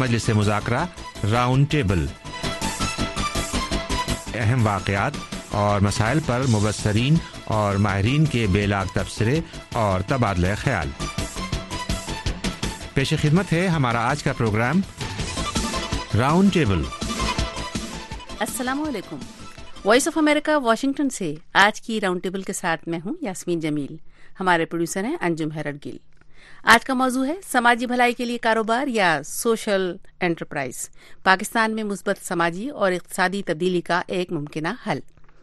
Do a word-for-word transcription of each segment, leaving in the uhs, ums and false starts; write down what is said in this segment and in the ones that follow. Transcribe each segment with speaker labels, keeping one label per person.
Speaker 1: मजलिस मुज़ाकरा round table, अहम वाक़यात और मसाइल पर मुबस्सरीन और माहिरीन के बेलाग तबसरे और तबादला ख्याल। पेश खिदमत है हमारा आज का प्रोग्राम राउंड टेबल।
Speaker 2: अस्सलामु अलैकुम। वॉइस ऑफ अमेरिका वाशिंगटन से आज की राउंड टेबल के साथ मैं हूं यास्मीन जमील। हमारे प्रोड्यूसर हैं अंजुम हैरत गिल। आज का मौजू है समाजी भलाई के लिए कारोबार या सोशल एंटरप्राइज, पाकिस्तान में मुस्बत समाजी और इक़्तिसादी तब्दीली का एक मुमकिना हल।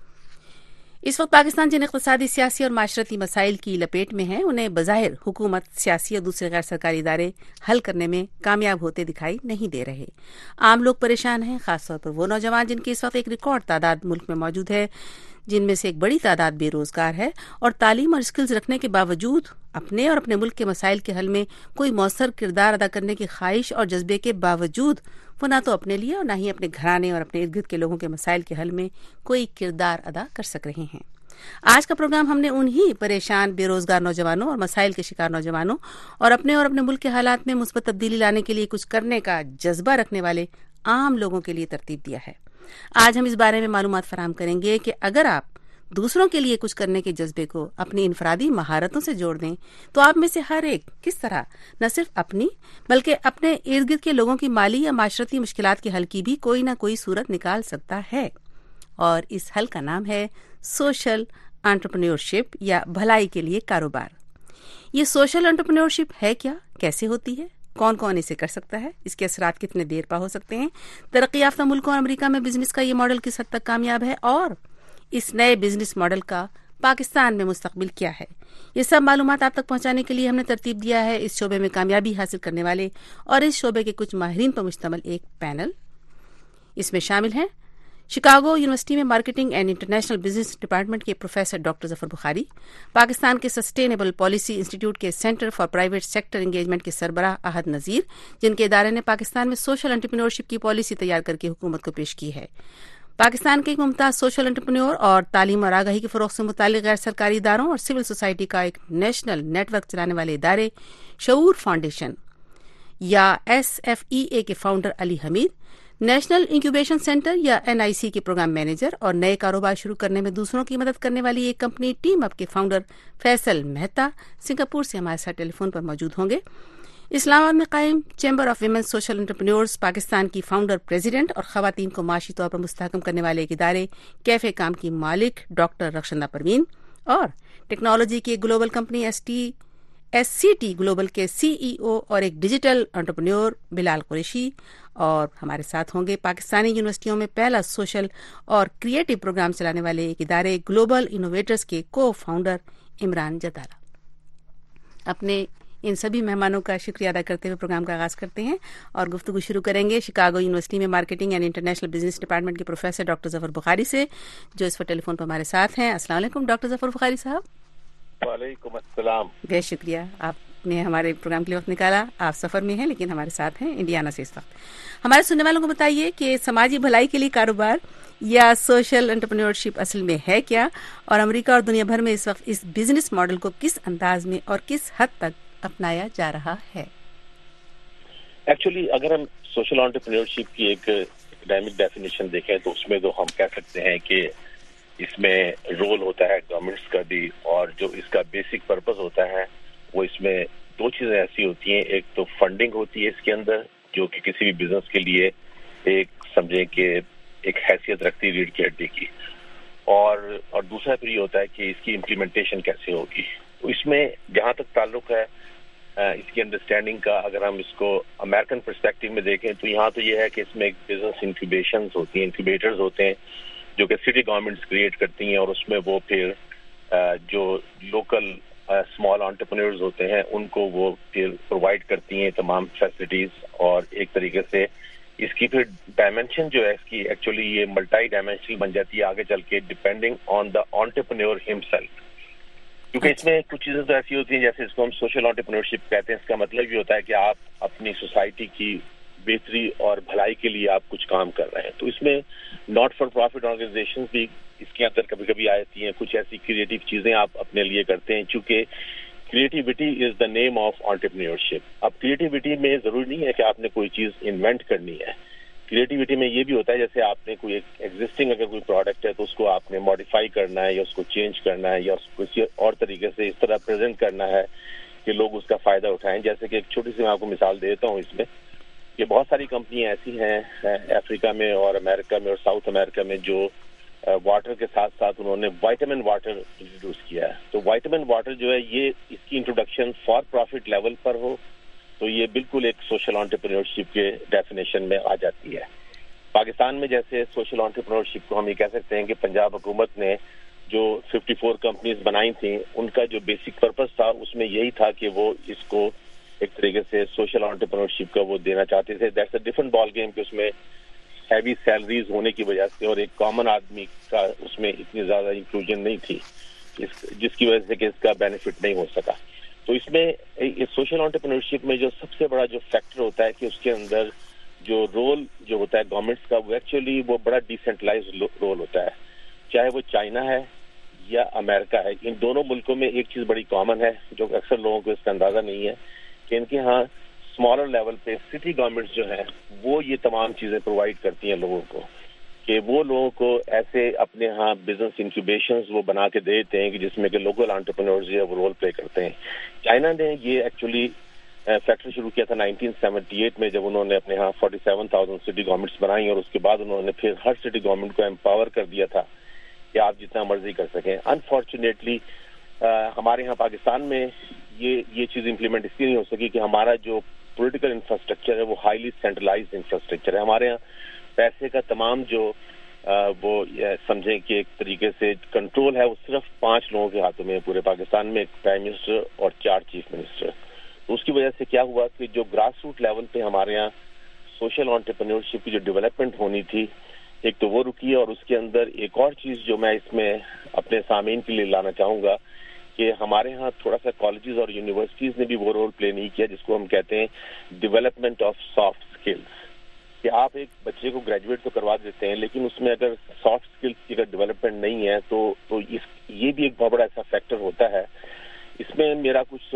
Speaker 2: इस वक्त पाकिस्तान जिन इक़्तिसादी, सियासी और माशरती मसाइल की लपेट में है, उन्हें बज़ाहिर हुकूमत, सियासी और दूसरे गैर सरकारी इदारे हल करने में कामयाब होते दिखाई नहीं दे रहे। आम लोग परेशान हैं, खासतौर पर वो नौजवान जिनकी इस वक्त एक रिकॉर्ड तादाद मुल्क में मौजूद है, जिनमें से एक बड़ी तादाद बेरोजगार है और तालीम और स्किल्स रखने के बावजूद अपने और अपने मुल्क के मसाइल के हल में कोई मौसर किरदार अदा करने की ख्वाहिश और जज्बे के बावजूद वो ना तो अपने लिए और ना ही अपने घराने और अपने इर्द गिर्द के लोगों के मसाइल के हल में कोई किरदार अदा कर सक रहे हैं। आज का प्रोग्राम हमने उन्हीं परेशान बेरोजगार नौजवानों और मसाइल के शिकार नौजवानों और अपने और अपने मुल्क के हालात में मुस्बत तब्दीली लाने के लिए कुछ करने का जज्बा रखने वाले आम लोगों के लिए तरतीब दिया है। आज हम इस बारे में मालूमात फराहम करेंगे कि अगर आप दूसरों के लिए कुछ करने के जज्बे को अपनी इनफरादी महारतों से जोड़ दें तो आप में से हर एक किस तरह न सिर्फ अपनी बल्कि अपने इर्द गिर्द के लोगों की माली या माशरती मुश्किलात के हल की भी कोई न कोई सूरत निकाल सकता है। और इस हल का नाम है सोशल एंटरप्रेन्योरशिप या भलाई के लिए कारोबार। ये सोशल एंटरप्रेन्योरशिप है क्या, कैसे होती है, कौन कौन इसे कर सकता है, इसके असरात कितने देर पा हो सकते हैं, तरक्की याफ्ता मुल्कों और अमेरिका में बिजनेस का ये मॉडल किस हद तक कामयाब है और इस नए बिजनेस मॉडल का पाकिस्तान में मुस्तकबिल क्या है। ये सब मालूमात आप तक पहुंचाने के लिए हमने तरतीब दिया है इस शोबे में कामयाबी हासिल करने वाले और इस शोबे के कुछ माहिरीन पर मुश्तमिल एक पैनल। इसमें शामिल हैं शिकागो यूनिवर्सिटी में marketing and international business department के प्रोफेसर डॉक्टर जफर बुखारी, पाकिस्तान के सस्टेनेबल पॉलिसी इंस्टीट्यूट के centre for private sector engagement के सरबराह अहद नजीर, जिनके इदारे ने पाकिस्तान में सोशल एंटरप्रेन्योरशिप की पॉलिसी तैयार करके हुकूमत को पेश की है, पाकिस्तान के एक मुमताज सोशल एंटरप्रेन्योर और तालीम और आगाही के फरोग से मुताल्लिक गैर सरकारी इदारों और सिविल सोसाइटी का एक नेशनल नेटवर्क चलाने वाले इदारे शऊर फाउंडेशन या एस एफ ई ए के founder Ali Hameed, national incubation centre या एन आई सी के प्रोग्राम मैनेजर और नए कारोबार शुरू करने में दूसरों की मदद करने वाली एक कंपनी टीम अप के फाउंडर फैसल मेहता सिंगापुर से हमारे साथ टेलीफोन पर मौजूद होंगे। इस्लामाबाद में कायम chamber of women social entrepreneurs Pakistan की फाउंडर प्रेसिडेंट और खवातीन को माशी तौर पर मुस्तहकम करने वाले एक इदारे कैफे काम की मालिक डॉक्टर रक्षंदा परवीन और टेक्नोलॉजी की global company S T S C T global के सीईओ और एक डिजिटल एंटरप्रेन्योर बिलाल कुरैशी। और हमारे साथ होंगे पाकिस्तानी यूनिवर्सिटियों में पहला सोशल और क्रिएटिव प्रोग्राम चलाने वाले एक इदारे ग्लोबल इनोवेटर्स के को फाउंडर इमरान जताला। अपने इन सभी मेहमानों का शुक्रिया अदा करते हुए प्रोग्राम का आगाज करते हैं और गुफ्तगू शुरू करेंगे शिकागो यूनिवर्सिटी में marketing and international business department के प्रोफेसर डॉक्टर जफर बुखारी से, जो इस पर टेलीफोन पर हमारे साथ हैं। अस्सलाम वालेकुम डॉक्टर जफर बुखारी साहब।
Speaker 3: वालेकुम अस्सलाम।
Speaker 2: बेहद शुक्रिया, आपने हमारे प्रोग्राम के लिए वक्त निकाला। आप सफर में हैं लेकिन हमारे साथ हैं इंडियाना से इस वक्त। हमारे सुनने वालों को बताइए कि समाजी भलाई के लिए कारोबार या सोशल एंटरप्रेन्योरशिप असल में है क्या और अमेरिका और दुनिया भर में इस वक्त इस बिजनेस मॉडल को किस अंदाज में और किस हद तक अपनाया जा रहा है।
Speaker 3: एक्चुअली अगर हम सोशल एंटरप्रेन्योरशिप की एक एकेडमिक डेफिनेशन देखें तो उसमें तो हम कह सकते हैं कि इसमें रोल होता है गवर्नमेंट्स का भी, और जो इसका बेसिक पर्पस होता है वो इसमें दो चीजें ऐसी होती हैं। एक तो फंडिंग होती है इसके अंदर, जो कि किसी भी बिजनेस के लिए एक समझें कि एक हैसियत रखती है रीढ़ की हड्डी की, और और दूसरा फिर ये होता है कि इसकी इम्प्लीमेंटेशन कैसे होगी। तो इसमें जहाँ तक ताल्लुक है इसकी अंडरस्टैंडिंग का, अगर हम इसको अमेरिकन पर्सपेक्टिव में देखें तो यहाँ तो ये है कि इसमें एक बिजनेस इंक्यूबेशन होती हैं, इंक्यूबेटर्स होते हैं जो कि सिटी गवर्नमेंट्स क्रिएट करती हैं और उसमें वो फिर जो लोकल स्मॉल एंटरप्रेन्योर्स होते हैं उनको वो फिर प्रोवाइड करती हैं तमाम फैसिलिटीज। और एक तरीके से इसकी फिर डायमेंशन जो है इसकी एक्चुअली ये मल्टी डायमेंशनल बन जाती है आगे चल के, depending on the entrepreneur himself, क्योंकि इसमें कुछ चीजें तो ऐसी होती हैं जैसे इसको हम सोशल एंटरप्रेन्योरशिप कहते हैं। इसका मतलब ये होता है कि आप अपनी सोसाइटी की बेहतरी और भलाई के लिए आप कुछ काम कर रहे हैं। तो इसमें नॉट फॉर प्रॉफिट ऑर्गेनाइजेशंस भी इसके अंदर कभी कभी आती हैं, कुछ ऐसी क्रिएटिव चीजें आप अपने लिए करते हैं। चूंकि creativity is the name of entrepreneurship. اب کریٹیوٹی میں ضروری نہیں ہے کہ آپ نے کوئی چیز انوینٹ کرنی ہے. کریٹیوٹی میں یہ بھی ہوتا ہے جیسے آپ نے کوئی ایگزسٹنگ اگر کوئی پروڈکٹ ہے تو اس کو آپ نے ماڈیفائی کرنا ہے یا اس کو چینج کرنا ہے یا اس کو کسی اور طریقے سے اس طرح پریزنٹ کرنا ہے کہ لوگ اس کا فائدہ اٹھائیں. جیسے کہ ایک چھوٹی سی میں آپ کو مثال دیتا ہوں اس میں کہ بہت ساری کمپنیاں ایسی ہیں افریقہ میں اور امریکہ میں اور ساؤتھ امریکہ میں جو واٹر کے ساتھ ساتھ انہوں نے وائٹامن واٹر انٹروڈیوس کیا ہے. تو وائٹامن واٹر جو ہے یہ اس کی انٹروڈکشن فار پروفٹ لیول پر ہو تو یہ بالکل ایک سوشل انٹرپرینیورشپ کے ڈیفینیشن میں آ جاتی ہے. پاکستان میں جیسے سوشل انٹرپرینیورشپ کو ہم یہ کہہ سکتے ہیں کہ پنجاب حکومت نے جو ففٹی فور کمپنیز بنائی تھیں ان کا جو بیسک پرپز تھا اس میں یہی تھا کہ وہ اس کو ایک طریقے سے سوشل انٹرپرینیورشپ کا وہ دینا چاہتے تھے. That's a different ball game کہ اس میں ہیوی سیلریز ہونے کی وجہ سے اور ایک کامن آدمی کا اس میں اتنی زیادہ انکلوژن نہیں تھی جس کی وجہ سے کہ اس کا بینیفٹ نہیں ہو سکا. تو اس میں سوشل انٹرپرینیورشپ میں جو سب سے بڑا جو فیکٹر ہوتا ہے کہ اس کے اندر جو رول جو ہوتا ہے گورنمنٹس کا وہ ایکچولی وہ بڑا ڈیسینٹرلائز رول ہوتا ہے. چاہے وہ چائنا ہے یا امریکہ ہے, ان دونوں ملکوں میں ایک چیز بڑی کامن ہے جو اکثر لوگوں کو اس کا اندازہ نہیں ہے کہ ان کے ہاں اسمالر لیول پہ سٹی گورنمنٹس جو ہیں وہ یہ تمام چیزیں پرووائڈ کرتی ہیں لوگوں کو کہ وہ لوگوں کو ایسے اپنے ہاں بزنس انکیوبیشنز وہ بنا کے دیتے ہیں کہ جس میں کہ لوکل انٹرپرینورز جو ہے وہ رول پلے کرتے ہیں. چائنا نے یہ ایکچولی فیکٹر شروع کیا تھا نائنٹین سیونٹی ایٹ میں جب انہوں نے اپنے ہاں forty seven thousand city governments بنائی اور اس کے بعد انہوں نے پھر ہر سٹی گورنمنٹ کو امپاور کر دیا تھا کہ آپ جتنا مرضی کر سکیں. انفارچونیٹلی ہمارے یہاں پاکستان میں یہ یہ چیز امپلیمنٹ اس لیے نہیں ہو سکی کہ ہمارا جو پولیٹیکل انفراسٹرکچر ہے وہ ہائیلی سینٹرلائزڈ انفراسٹرکچر ہے. ہمارے یہاں پیسے کا تمام جو وہ سمجھیں کہ ایک طریقے سے کنٹرول ہے وہ صرف پانچ لوگوں کے ہاتھوں میں ہے پورے پاکستان میں, ایک پرائم منسٹر اور چار چیف منسٹر. تو اس کی وجہ سے کیا ہوا کہ جو گراس روٹ لیول پہ ہمارے یہاں سوشل انٹرپرینیورشپ کی جو ڈیولپمنٹ ہونی تھی ایک تو وہ رکی ہے, اور اس کے اندر ایک اور چیز جو میں اس میں اپنے سامعین کے لیے لانا چاہوں گا کہ ہمارے ہاں تھوڑا سا کالجز اور یونیورسٹیز نے بھی وہ رول پلے نہیں کیا جس کو ہم کہتے ہیں ڈیولپمنٹ آف سافٹ اسکلس, کہ آپ ایک بچے کو گریجویٹ تو کروا دیتے ہیں لیکن اس میں اگر سافٹ اسکلس کی اگر ڈیولپمنٹ نہیں ہے تو تو اس یہ بھی ایک بہت بڑا ایسا فیکٹر ہوتا ہے. اس میں میرا کچھ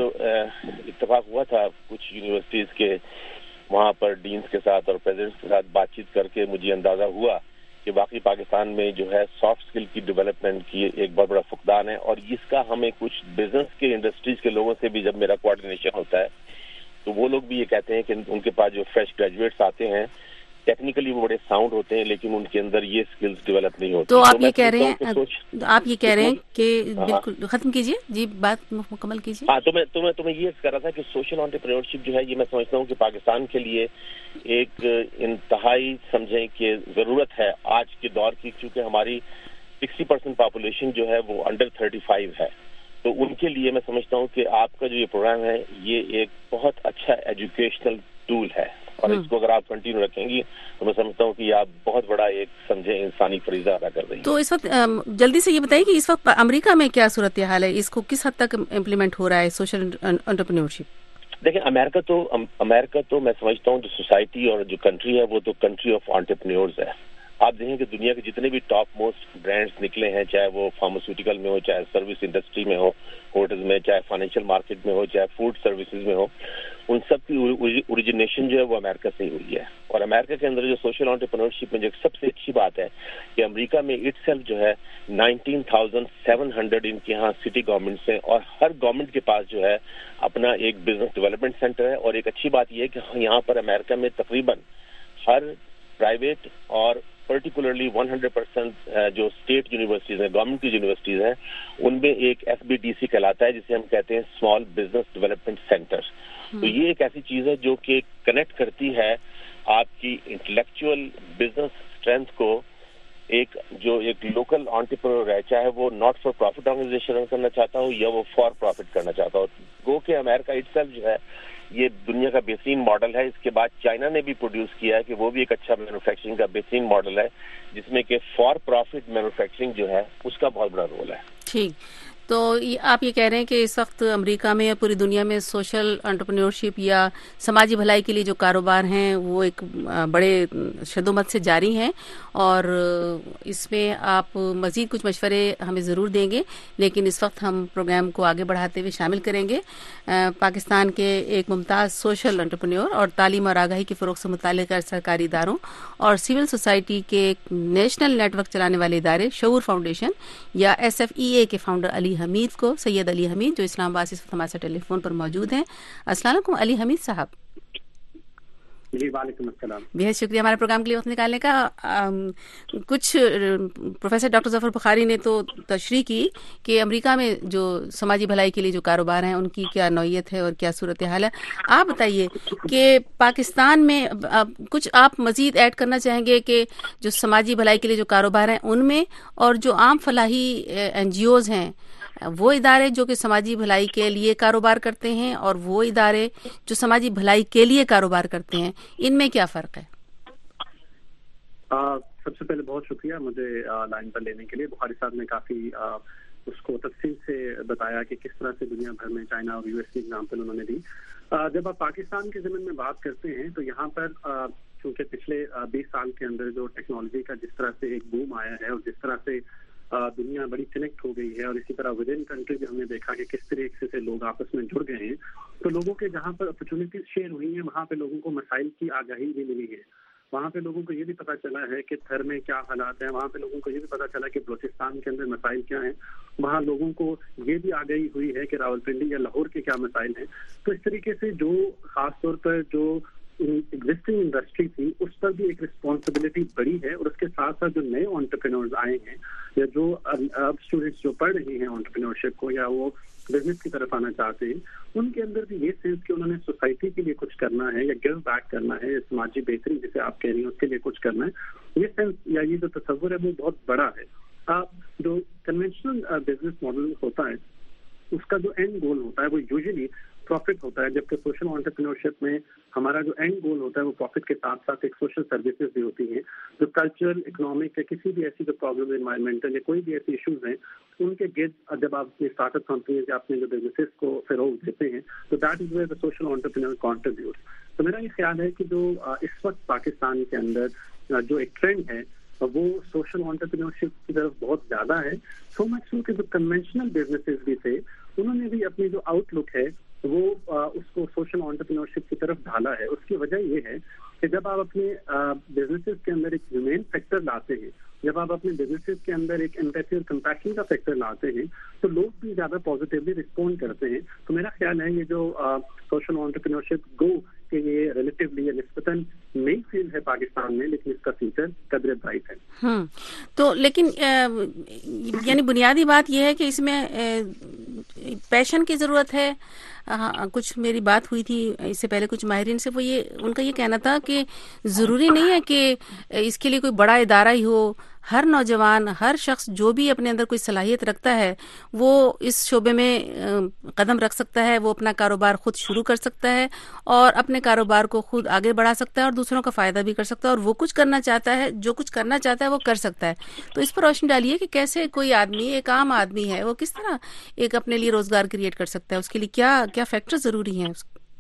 Speaker 3: اتفاق ہوا تھا کچھ یونیورسٹیز کے وہاں پر ڈینس کے ساتھ اور پریزیڈنٹس کے ساتھ بات چیت کر کے مجھے اندازہ ہوا کہ باقی پاکستان میں جو ہے سافٹ اسکل کی ڈیولپمنٹ کی ایک بہت بڑا فقدان ہے, اور اس کا ہمیں کچھ بزنس کے انڈسٹریز کے لوگوں سے بھی جب میرا کوآرڈینیشن ہوتا ہے تو وہ لوگ بھی یہ کہتے ہیں کہ ان کے پاس جو فریش گریجویٹس آتے ہیں ٹیکنیکلی وہ بڑے ساؤنڈ ہوتے ہیں لیکن ان کے اندر یہ اسکلز ڈیولپ نہیں ہوتی.
Speaker 2: تو آپ یہ کہہ رہے ہیں آپ یہ کہہ رہے ہیں کہ بالکل ختم کیجیے جی بات مکمل کیجیے.
Speaker 3: ہاں تو میں تو میں تو میں یہ کہہ رہا تھا کہ سوشل انٹرپرینیورشپ جو ہے یہ میں سمجھتا ہوں کہ پاکستان کے لیے ایک انتہائی سمجھیں کہ ضرورت ہے آج کے دور کی, کیونکہ ہماری سکسٹی پرسینٹ پاپولیشن جو ہے وہ انڈر تھرٹی فائیو ہے. تو ان کے لیے میں سمجھتا ہوں کہ آپ کا جو یہ پروگرام ہے یہ ایک بہت اچھا ایجوکیشنل ٹول ہے, اور اس کو اگر آپ کنٹینیو رکھیں گی تو میں سمجھتا ہوں کہ یہ آپ بہت بڑا ایک سمجھے انسانی فریضہ ادا کر رہی ہیں.
Speaker 2: تو اس وقت جلدی سے یہ بتائیے کہ اس وقت امریکہ میں کیا صورتحال ہے, اس کو کس حد تک امپلیمنٹ ہو رہا ہے سوشل انٹرپرینیورشپ؟
Speaker 3: دیکھیں امریکہ تو امریکہ تو میں سمجھتا ہوں جو سوسائٹی اور جو کنٹری ہے وہ تو کنٹری آف انٹرپرینیورز ہے. آپ دیکھیں کہ دنیا کے جتنے بھی ٹاپ موسٹ برانڈس نکلے ہیں, چاہے وہ فارماسیوٹیکل میں ہو, چاہے سروس انڈسٹری میں ہو, ہوٹلز میں, چاہے فائنینشیل مارکیٹ میں ہو, چاہے فوڈ سروسز میں ہو, ان سب کی اوریجنیشن جو ہے وہ امریکہ سے ہی ہوئی ہے. اور امریکہ کے اندر جو سوشل انٹرپرینیورشپ میں جو سب سے اچھی بات ہے کہ امریکہ میں اٹ سیلف جو ہے نائنٹین تھاؤزینڈ سیون ہنڈریڈ ان کے یہاں سٹی گورنمنٹس ہیں, اور ہر گورنمنٹ کے پاس جو ہے اپنا ایک بزنس ڈیولپمنٹ سینٹر ہے. اور ایک اچھی بات یہ ہے کہ یہاں پر امریکہ میں تقریباً ہر پرائیویٹ اور پرٹیکولرلی ون ہنڈریڈ پرسینٹ جو اسٹیٹ یونیورسٹیز ہیں, گورنمنٹ کی یونیورسٹیز ہیں, ان میں ایک ایس بی ڈی سی کہلاتا ہے جسے ہم کہتے ہیں اسمال بزنس ڈیولپمنٹ سینٹر. تو یہ ایک ایسی چیز ہے جو کہ کنیکٹ کرتی ہے آپ کی انٹلیکچوئل بزنس اسٹرینتھ کو ایک جو ایک لوکل انٹرپرینور ہے, چاہے وہ not for profit organization run کرنا چاہتا ہو یا وہ فار پروفٹ کرنا چاہتا ہو. گو کہ امریکہ اٹ سیلف جو ہے یہ دنیا کا بہترین ماڈل ہے. اس کے بعد چائنا نے بھی پروڈیوس کیا ہے کہ وہ بھی ایک اچھا مینوفیکچرنگ کا بہترین ماڈل ہے جس میں کہ فار پروفٹ مینوفیکچرنگ جو ہے اس کا بہت بڑا رول ہے.
Speaker 2: ٹھیک, تو آپ یہ کہہ رہے ہیں کہ اس وقت امریکہ میں یا پوری دنیا میں سوشل انٹرپرینیورشپ یا سماجی بھلائی کے لیے جو کاروبار ہیں وہ ایک بڑے شدومت سے جاری ہیں، اور اس میں آپ مزید کچھ مشورے ہمیں ضرور دیں گے، لیکن اس وقت ہم پروگرام کو آگے بڑھاتے ہوئے شامل کریں گے پاکستان کے ایک ممتاز سوشل انٹرپرینیور اور تعلیم اور آگاہی کے فروغ سے متعلق سرکاری اداروں اور سول سوسائٹی کے ایک نیشنل نیٹ ورک چلانے والے ادارے شعور فاؤنڈیشن یا ایس ایف ای اے کے فاؤنڈر علی حمید کو، سید علی حمید، جو اسلام آباد سے اس وقت ہمارے ساتھ ٹیلی فون پر موجود ہیں۔ السلام علیکم علی حمید صاحب۔
Speaker 4: جی وعلیکم السلام۔
Speaker 2: بہت شکریہ ہمارے پروگرام کے لیے وقت نکالنے کا۔ کچھ پروفیسر ڈاکٹر ظفر بخاری نے تو تشریح کی کہ امریکہ میں جو سماجی بھلائی کے لیے جو کاروبار ہیں ان کی کیا نوعیت ہے اور کیا صورتحال ہے۔ آپ بتائیے کہ پاکستان میں کچھ آپ مزید ایڈ کرنا چاہیں گے کہ جو سماجی بھلائی کے لیے جو کاروبار ہیں ان میں، اور جو عام فلاحی این جی اوز ہیں، وہ ادارے جو کہ سماجی بھلائی کے لیے کاروبار کرتے ہیں اور وہ ادارے جو سماجی بھلائی کے لیے کاروبار کرتے ہیں، ان میں کیا فرق ہے؟
Speaker 4: آ, سب سے پہلے بہت شکریہ مجھے لائن پر لینے کے لیے۔ بخاری صاحب نے کافی آ, اس کو تفصیل سے بتایا کہ کس طرح سے دنیا بھر میں چائنا اور یو ایس کی ایگزامپل انہوں نے دی۔ آ, جب آپ پاکستان کے ضمن میں بات کرتے ہیں تو یہاں پر آ, چونکہ پچھلے بیس سال کے اندر جو ٹیکنالوجی کا جس طرح سے ایک بوم آیا ہے اور جس طرح سے دنیا بڑی کنیکٹ ہو گئی ہے، اور اسی طرح ود ان کنٹری بھی ہم نے دیکھا کہ کس طریقے سے لوگ آپس میں جڑ گئے ہیں، تو لوگوں کے جہاں پر اپرچونیٹیز شیئر ہوئی ہیں وہاں پہ لوگوں کو مسائل کی آگاہی بھی ملی ہے۔ وہاں پہ لوگوں کو یہ بھی پتا چلا ہے کہ تھر میں کیا حالات ہیں، وہاں پہ لوگوں کو یہ بھی پتا چلا کہ بلوچستان کے اندر مسائل کیا ہیں، وہاں لوگوں کو یہ بھی آگاہی ہوئی ہے کہ راولپنڈی یا لاہور کے کیا مسائل ہیں۔ تو اس طریقے سے جو خاص طور پر جو ایگزسٹنگ انڈسٹری تھی اس پر بھی ایک رسپانسبلٹی بڑی ہے، اور اس کے ساتھ ساتھ جو نئے انٹرپرینورز آئے ہیں یا جو اب اسٹوڈینٹس جو پڑھ رہے ہیں انٹرپرینورشپ کو یا وہ بزنس کی طرف آنا چاہتے ہیں، ان کے اندر بھی یہ سینس کہ انہوں نے سوسائٹی کے لیے کچھ کرنا ہے یا گیو بیک کرنا ہے، سماجی بہتری جسے آپ کہہ رہی ہیں اس کے لیے کچھ کرنا ہے، یہ سینس یا یہ جو تصور ہے وہ بہت بڑا ہے۔ جو کنونشنل بزنس ماڈل ہوتا ہے اس کا جو اینڈ گول ہوتا ہے وہ یوزلی پروفٹ ہوتا ہے، جبکہ سوشل انٹرپرینورشپ میں ہمارا جو اینڈ گول ہوتا ہے وہ پروفٹ کے ساتھ ساتھ ایک سوشل سروسز بھی ہوتی ہیں، جو کلچرل، اکنامک یا کسی بھی ایسی جو پرابلم انوائرمنٹل یا کوئی بھی ایسی ایشوز ہیں ان کے گرد جب آپ اپنی اسٹارٹ اپ کمپنیز یا اپنے جو بزنسز کو فروغ دیتے ہیں تو that is where the social entrepreneur contribute. تو میرا یہ خیال ہے کہ جو اس وقت پاکستان کے اندر جو ایک ٹرینڈ ہے وہ سوشل انٹرپرینورشپ کی طرف بہت زیادہ ہے، سو مچ سو کہ جو کنونشنل بزنسز بھی تھے انہوں نے بھی اپنی جو آؤٹ لک ہے وہ اس کو سوشل انٹرپرینورشپ کی طرف ڈھالا ہے۔ اس کی وجہ یہ ہے کہ جب آپ اپنے بزنسز کے اندر ایک ہیومن فیکٹر لاتے ہیں، جب آپ اپنے بزنسز کے اندر ایک ایمپیتھی اور کمپیشن کا فیکٹر لاتے ہیں تو لوگ بھی زیادہ پازیٹیولی رسپونڈ کرتے ہیں۔ تو میرا خیال ہے یہ جو سوشل انٹرپرینورشپ گو کہ یہ ریلیٹیولی نسبتاً نئی فیلڈ ہے پاکستان میں، لیکن اس کا فیوچر قدرے برائٹ ہے۔
Speaker 2: ہوں تو لیکن یعنی بنیادی بات یہ ہے کہ اس میں پیشن کی ضرورت ہے۔ ہاں کچھ میری بات ہوئی تھی اس سے پہلے کچھ ماہرین سے، وہ یہ ان کا یہ کہنا تھا کہ ضروری نہیں ہے کہ اس کے لیے کوئی بڑا ادارہ ہی ہو، ہر نوجوان، ہر شخص جو بھی اپنے اندر کوئی صلاحیت رکھتا ہے وہ اس شعبے میں قدم رکھ سکتا ہے، وہ اپنا کاروبار خود شروع کر سکتا ہے اور اپنے کاروبار کو خود آگے بڑھا سکتا ہے اور دوسروں کا فائدہ بھی کر سکتا ہے، اور وہ کچھ کرنا چاہتا ہے، جو کچھ کرنا چاہتا ہے وہ کر سکتا ہے۔ تو اس پر روشنی ڈالیے کہ کیسے کوئی آدمی، ایک عام آدمی ہے، وہ کس طرح ایک اپنے لیے روزگار کریٹ کر سکتا ہے، اس کے لیے کیا کیا فیکٹر ضروری ہیں۔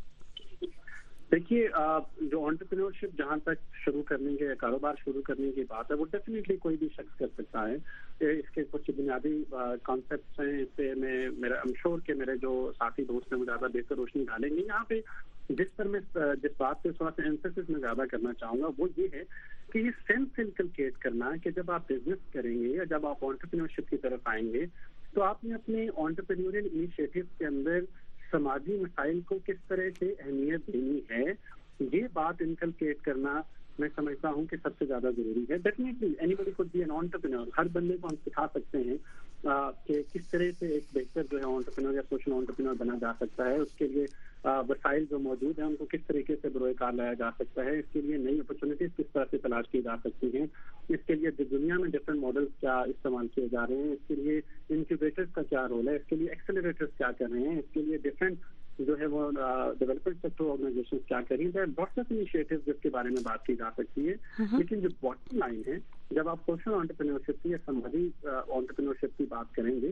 Speaker 4: دیکھیے جو انٹرپرینورشپ جہاں تک شروع کرنے کے کاروبار شروع کرنے کی بات ہے وہ ڈیفینیٹلی کوئی بھی شخص کر سکتا ہے۔ اس کے کچھ بنیادی کانسیپٹس ہیں، اس پہ میں میرا ایم شور کہ میرے جو ساتھی دوست ہیں وہ زیادہ بہتر روشنی ڈالیں گے۔ یہاں پہ جس پر میں جس بات پہ تھوڑا سا ایمفیسس میں زیادہ کرنا چاہوں گا وہ یہ ہے کہ یہ سینس انکلکیٹ کرنا کہ جب آپ بزنس کریں گے یا جب آپ انٹرپرینورشپ کی طرف آئیں گے تو آپ نے اپنے انٹرپرینورل انیشیٹو کے اندر سماجی مسائل کو کس طرح سے اہمیت دینی ہے، یہ بات انکلکیٹ کرنا میں سمجھتا ہوں کہ سب سے زیادہ ضروری ہے۔ Definitely anybody could be an entrepreneur, ہر بندے کو ہم سکھا سکتے ہیں کہ کس طرح سے ایک بہتر جو ہے انٹرپرینور یا سوشل انٹرپرینور بنا جا سکتا ہے، اس کے لیے وسائل جو موجود ہیں ان کو کس طریقے سے بروئے کار لایا جا سکتا ہے، اس کے لیے نئی اپرچونیٹیز کس طرح سے تلاش کی جا سکتی ہیں، اس کے لیے دنیا میں ڈفرینٹ ماڈلس کیا استعمال کیے جا رہے ہیں، اس کے لیے انکیوبیٹرز کا کیا رول ہے، اس کے لیے ایکسلریٹرز کیا کر رہے ہیں، اس کے لیے ڈفرینٹ جو ہے وہ ڈیولپمنٹ سیکٹر آرگنائزیشن کیا کر رہی ہیں۔ لاٹس آف انیشیٹیوز جس کے بارے میں بات کی جا سکتی ہے، لیکن جو باٹم لائن ہے جب آپ سوشل انٹرپرینورشپ کی یا سماجی انٹرپرینورشپ کی بات کریں گے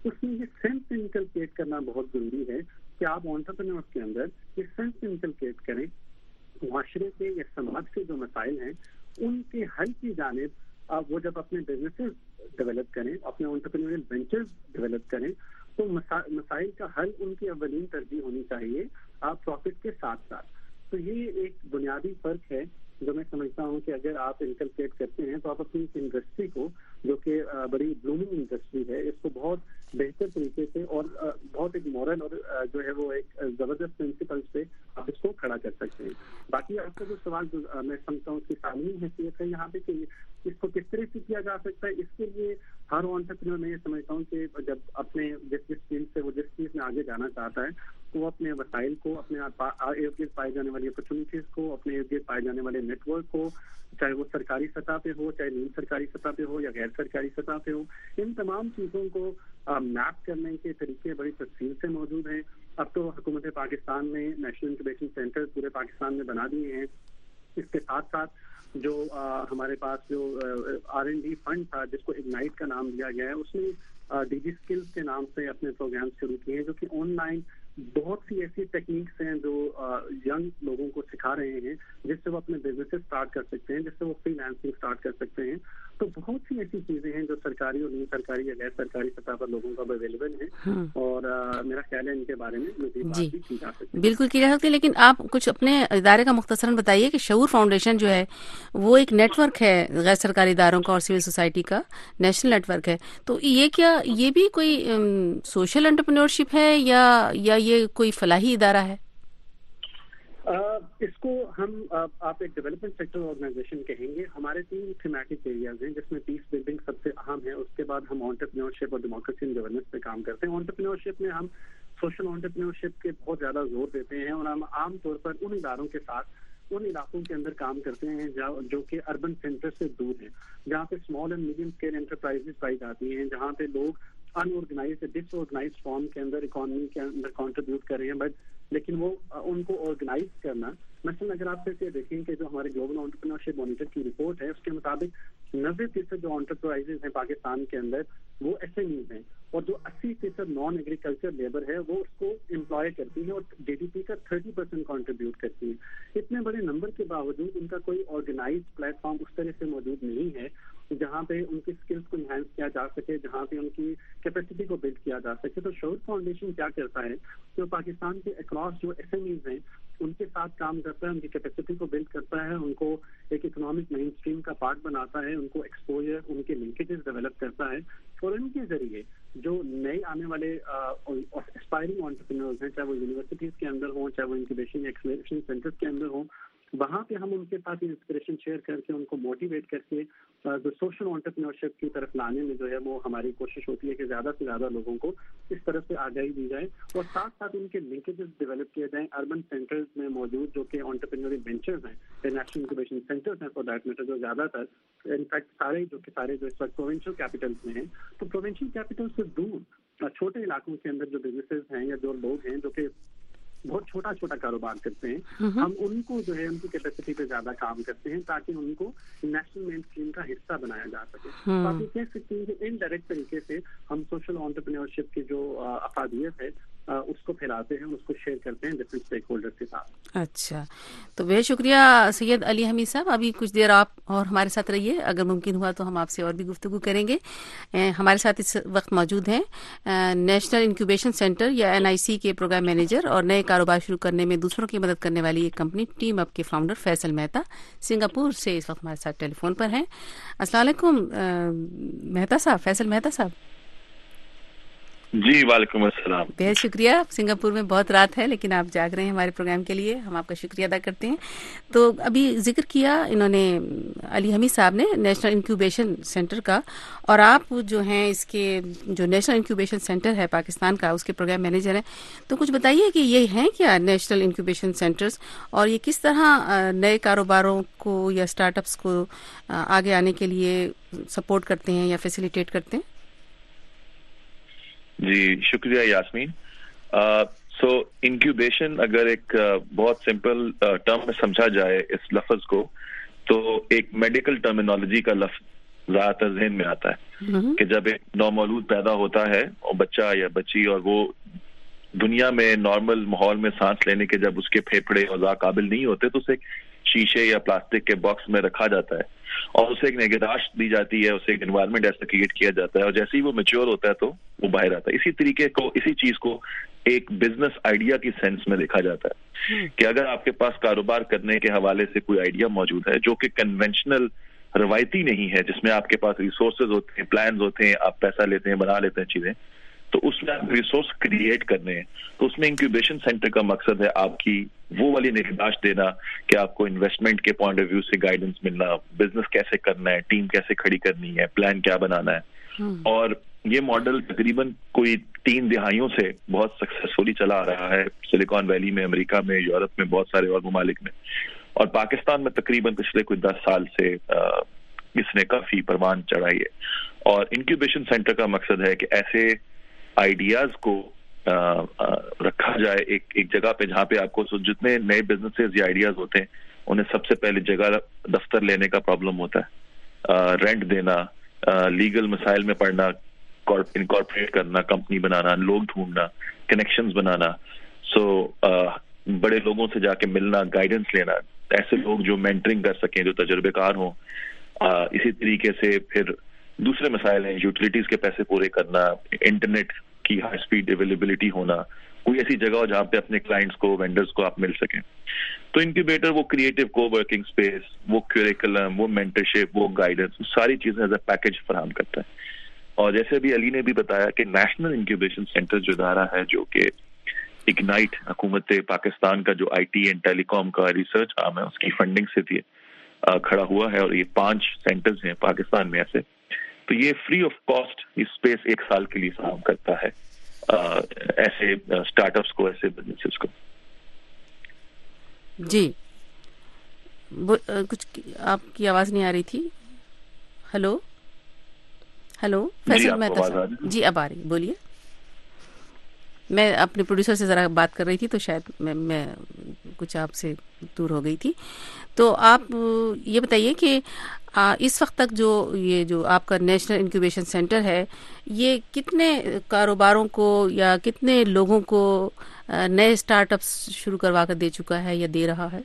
Speaker 4: اس میں یہ سینس انکلکیٹ کرنا بہت ضروری ہے کہ آپ انٹرپرینورز کے اندر یہ سینس انکلکیٹ کریں معاشرے کے یا سماج کے جو مسائل ہیں ان کے حل کی جانب آپ وہ جب اپنے بزنسز ڈیولپ کریں, اپنے انٹرپرینوریل وینچرز ڈیولپ کریں, تو مسائل کا حل ان کی اولین ترجیح ہونی چاہیے آپ پروفٹ کے ساتھ ساتھ. تو یہ ایک بنیادی فرق ہے جو میں سمجھتا ہوں کہ اگر آپ انکلکیٹ کرتے ہیں تو آپ اپنی انڈسٹری کو, جو کہ بڑی بلومنگ انڈسٹری ہے, اس کو بہت بہتر طریقے سے اور بہت ایک مورل اور جو ہے وہ ایک زبردست پرنسپل سے آپ اس کو کھڑا کر سکتے ہیں. باقی آپ کا جو سوال جو میں سمجھتا ہوں اس کی تعلیمی حیثیت ہے یہاں پہ کہ اس کو کس طرح سے کیا جا سکتا ہے, اس کے لیے ہر انٹرپرینور میں یہ سمجھتا ہوں کہ جب اپنے جس جس فیلڈ سے وہ جس چیز میں آگے جانا چاہتا ہے تو وہ اپنے وسائل کو, اپنے ارد گرد پائے جانے والی اپرچونیٹیز کو, اپنے ارد گرد پائے جانے والے نیٹ ورک کو, چاہے وہ سرکاری سطح پہ ہو, چاہے نیم سرکاری سطح پہ ہو یا غیر سرکاری سطح پہ ہو, ان تمام چیزوں کو میپ کرنے کے طریقے بڑی تفصیل سے موجود ہیں. اب تو حکومت پاکستان نے نیشنل انکیوبیشن سینٹر پورے پاکستان میں بنا دیے ہیں. اس کے ساتھ ساتھ جو ہمارے پاس جو آر این ڈی فنڈ تھا جس کو اگنائٹ کا نام دیا گیا ہے, اس میں ڈی جی اسکلز کے نام سے اپنے پروگرام شروع کیے ہیں جو کہ آن لائن بہت سی ایسی ٹیکنیکس ہیں جو ینگ لوگوں کو سکھا رہے ہیں جس سے وہ اپنے بزنس اسٹارٹ کر سکتے ہیں, جس سے وہ فری لانسنگ اسٹارٹ کر سکتے ہیں. تو بہت سی ایسی چیزیں ہیں جو سرکاری اور نہیں سرکاری یا غیر سرکاری سطح پر لوگوں کا اویلیبل ہے, اور میرا خیال ہے ان کے بارے میں مزید بات بھی کی جا سکتی ہے.
Speaker 2: بالکل کی جا سکتی ہے, لیکن آپ کچھ اپنے ادارے کا مختصراً بتائیے کہ شعور فاؤنڈیشن جو ہے وہ ایک نیٹ ورک ہے غیر سرکاری اداروں کا اور سول سوسائٹی کا نیشنل نیٹ ورک ہے, تو یہ کیا یہ بھی کوئی سوشل انٹرپرینورشپ ہے یا یا یہ کوئی فلاحی ادارہ ہے؟
Speaker 4: اس کو ہم آپ ایک ڈیولپمنٹ سیکٹر آرگنائزیشن کہیں گے. ہمارے تین تھیمیٹک ایریاز ہیں جس میں پیس بلڈنگ سب سے اہم ہے. اس کے بعد ہم انٹرپرینورشپ اور ڈیموکریسی اینڈ گورننس پہ کام کرتے ہیں. انٹرپرینورشپ میں ہم سوشل انٹرپرینورشپ کے بہت زیادہ زور دیتے ہیں, اور ہم عام طور پر ان اداروں کے ساتھ ان علاقوں کے اندر کام کرتے ہیں جو کہ اربن سینٹر سے دور ہیں, جہاں پہ small and medium scale enterprise پائی جاتی ہیں, جہاں پہ لوگ unorganize disorganize form کے اندر اکانومی کے اندر کنٹریبیوٹ کر رہے ہیں, بٹ لیکن وہ ان کو آرگنائز کرنا. مثلاً اگر آپ سے دیکھیں کہ جو ہمارے گلوبل انٹرپرینورشپ مانیٹر کی رپورٹ ہے اس کے مطابق نوے فیصد جو انٹرپرائزز ہیں پاکستان کے اندر وہ ایس ایم ایز ہیں, اور جو اسی فیصد نان ایگریکلچر لیبر ہے وہ اس کو امپلائے کرتی ہے اور ڈی ڈی پی کا تھرٹی پرسینٹ کانٹریبیوٹ کرتی ہے. اتنے بڑے نمبر کے باوجود ان کا کوئی آرگنائز پلیٹ فارم اس طرح سے موجود نہیں ہے جہاں پہ ان کی اسکلس کو انہینس کیا جا سکے, جہاں پہ ان کی کیپیسٹی کو بلڈ کیا جا سکے. تو شعور فاؤنڈیشن کیا کرتا ہے کہ پاکستان کے اکراس جو ایس ایم ایز ہیں ان کے ساتھ کام کرتا ہے, ان کی کیپیسٹی کو بلڈ کرتا ہے, ان کو ایک اکنامک مین اسٹریم کا پارٹ بناتا ہے, ان کو ایکسپوجر, ان کے لنکیجز ڈیولپ کرتا ہے, اور ان کے ذریعے جو نئے آنے والے اسپائرنگ انٹرپرینورز ہیں, چاہے وہ یونیورسٹیز کے اندر ہوں, چاہے وہ انکیوبیشن یا ایکسلریشن سینٹرز کے اندر ہوں, وہاں پہ ہم ان کے ساتھ انسپریشن شیئر کر کے ان کو موٹیویٹ کر کے جو سوشل انٹرپرینورشپ کی طرف لانے میں جو ہے وہ ہماری کوشش ہوتی ہے کہ زیادہ سے زیادہ لوگوں کو اس طرف سے آگاہی دی جائے, اور ساتھ ساتھ ان کے لنکیجز ڈیولپ کیے جائیں اربن سینٹرز میں موجود جو کہ انٹرپرینوریل وینچرز ہیں, نیشنل انکیوبیشن سینٹرز ہیں فار دیٹ میٹر, جو زیادہ تر انفیکٹ سارے جو کہ سارے جو اس وقت پروونشل کیپٹلز میں ہیں. تو پروونشل کیپٹل سے دور چھوٹے علاقوں کے اندر جو بزنسز ہیں یا جو لوگ ہیں جو کہ بہت چھوٹا چھوٹا کاروبار کرتے ہیں, ہم ان کو جو ہے ان کی کیپیسٹی پہ زیادہ کام کرتے ہیں تاکہ ان کو نیشنل مین اسٹریم کا حصہ بنایا جا سکے. تو آپ یہ کہہ سکتے ہیں کہ انڈائریکٹ طریقے سے ہم سوشل انٹرپرینورشپ کی جو افادیت ہے اس کو پھیلاتے ہیں, اس کو شیئر کرتے ہیں ڈفرینٹ اسٹیک ہولڈر کے ساتھ.
Speaker 2: اچھا, تو بے شکریہ سید علی حمید صاحب. ابھی کچھ دیر آپ اور ہمارے ساتھ رہیے, اگر ممکن ہوا تو ہم آپ سے اور بھی گفتگو کریں گے. ہمارے ساتھ اس وقت موجود ہیں نیشنل انکیوبیشن سینٹر یا این آئی سی کے پروگرام مینیجر اور نئے کاروبار شروع کرنے میں دوسروں کی مدد کرنے والی ایک کمپنی ٹیم اپ کے فاؤنڈر فیصل مہتا, سنگاپور سے اس وقت ہمارے ساتھ ٹیلی فون پر ہیں. السلام علیکم مہتا صاحب, فیصل مہتا صاحب.
Speaker 3: جی وعلیکم السلام.
Speaker 2: بہت شکریہ. سنگاپور میں بہت رات ہے لیکن آپ جاگ رہے ہیں ہمارے پروگرام کے لیے, ہم آپ کا شکریہ ادا کرتے ہیں. تو ابھی ذکر کیا انہوں نے علی حمید صاحب نے نیشنل انکیوبیشن سینٹر کا, اور آپ جو ہیں اس کے جو نیشنل انکیوبیشن سینٹر ہے پاکستان کا اس کے پروگرام مینیجر ہیں. تو کچھ بتائیے کہ یہ ہیں کیا نیشنل انکیوبیشن سینٹرز, اور یہ کس طرح نئے کاروباروں کو یا اسٹارٹ اپس کو آگے آنے کے لیے سپورٹ کرتے ہیں یا فیسیلیٹیٹ کرتے ہیں؟
Speaker 3: جی شکریہ یاسمین. سو انکیوبیشن اگر ایک بہت سمپل ٹرم میں سمجھا جائے اس لفظ کو, تو ایک میڈیکل ٹرمینالوجی کا لفظ
Speaker 5: زیادہ تر ذہن میں آتا ہے کہ جب ایک نومولود پیدا ہوتا ہے اور بچہ یا بچی اور وہ دنیا میں نارمل ماحول میں سانس لینے کے جب اس کے پھیپھڑے اعضاء قابل نہیں ہوتے تو اسے شیشے یا پلاسٹک کے باکس میں رکھا جاتا ہے اور اسے ایک نگہداشت دی جاتی ہے, اسے ایک انوائرمنٹ ایسا کریٹ کیا جاتا ہے اور جیسے ہی وہ میچور ہوتا ہے تو وہ باہر آتا ہے. اسی طریقے کو اسی چیز کو ایک بزنس آئیڈیا کی سینس میں دیکھا جاتا ہے کہ اگر آپ کے پاس کاروبار کرنے کے حوالے سے کوئی آئیڈیا موجود ہے جو کہ کنونشنل روایتی نہیں ہے, جس میں آپ کے پاس ریسورسز ہوتے ہیں, پلانز ہوتے ہیں, آپ پیسہ لیتے ہیں, بنا لیتے ہیں چیزیں, تو اس میں آپ ریسورس کریٹ کرنے ہیں, تو اس میں انکیوبیشن سینٹر کا مقصد ہے آپ کی وہ والی نگہداشت دینا کہ آپ کو انویسٹمنٹ کے پوائنٹ آف ویو سے گائیڈنس ملنا, بزنس کیسے کرنا ہے, ٹیم کیسے کھڑی کرنی ہے, پلان کیا بنانا ہے. اور یہ ماڈل تقریباً کوئی تین دہائیوں سے بہت سکسیسفلی چلا آ رہا ہے سلیکان ویلی میں, امریکہ میں, یورپ میں, بہت سارے اور ممالک میں, اور پاکستان میں تقریباً پچھلے کوئی دس سال سے اس نے کافی پروان چڑھائی ہے. اور انکیوبیشن سینٹر کا مقصد ہے کہ ایسے آئیڈیاز کو رکھا جائے ایک ایک جگہ پہ جہاں پہ آپ کو جتنے نئے بزنسز یا آئیڈیاز ہوتے ہیں انہیں سب سے پہلے جگہ دفتر لینے کا پرابلم ہوتا ہے, رینٹ دینا, لیگل مسائل میں پڑنا, انکارپوریٹ کرنا, کمپنی بنانا, لوگ ڈھونڈنا, کنیکشنز بنانا, سو بڑے لوگوں سے جا کے ملنا, گائیڈنس لینا, ایسے لوگ جو مینٹرنگ کر سکیں, جو تجربے کار ہوں. اسی طریقے سے پھر دوسرے مسائل ہیں, یوٹیلیٹیز کے پیسے پورے کرنا, انٹرنیٹ کی ہائی اسپیڈ اویلیبلٹی ہونا, کوئی ایسی جگہ ہو جہاں پہ اپنے کلائنٹس کو, وینڈرز کو آپ مل سکیں. تو انکیوبیٹر وہ کریٹو کو ورکنگ اسپیس, وہ کیوریکلم, وہ مینٹرشپ, وہ گائیڈنس, ساری چیزیں ایز اے پیکج فراہم کرتا ہے. اور جیسے بھی علی نے بھی بتایا کہ نیشنل انکیوبیشن سینٹر جو ادارہ ہے جو کہ اگنائٹ حکومت پاکستان کا جو آئی ٹی اینڈ ٹیلی کام کا ریسرچ آرم ہے اس کی فنڈنگ سے بھی کھڑا ہوا ہے, اور یہ پانچ سینٹرز ہیں پاکستان میں ایسے, تو یہ فری آف کاسٹ اسپیس ایک سال کے لیے فراہم کرتا ہے ایسے اسٹارٹ اپس کو, ایسے بزنسز کو.
Speaker 2: جی کچھ آپ کی آواز نہیں آ رہی تھی. ہلو ہلو فیصل مہتا صاحب, جی اب آ رہی, بولیے. میں اپنے پروڈیوسر سے ذرا بات کر رہی تھی تو شاید میں میں کچھ آپ سے دور ہو گئی تھی. تو آپ یہ بتائیے کہ اس وقت تک جو یہ جو آپ کا نیشنل انکیوبیشن سینٹر ہے یہ کتنے کاروباروں کو یا کتنے لوگوں کو نئے اسٹارٹ اپس شروع کروا کر دے چکا ہے یا دے رہا ہے؟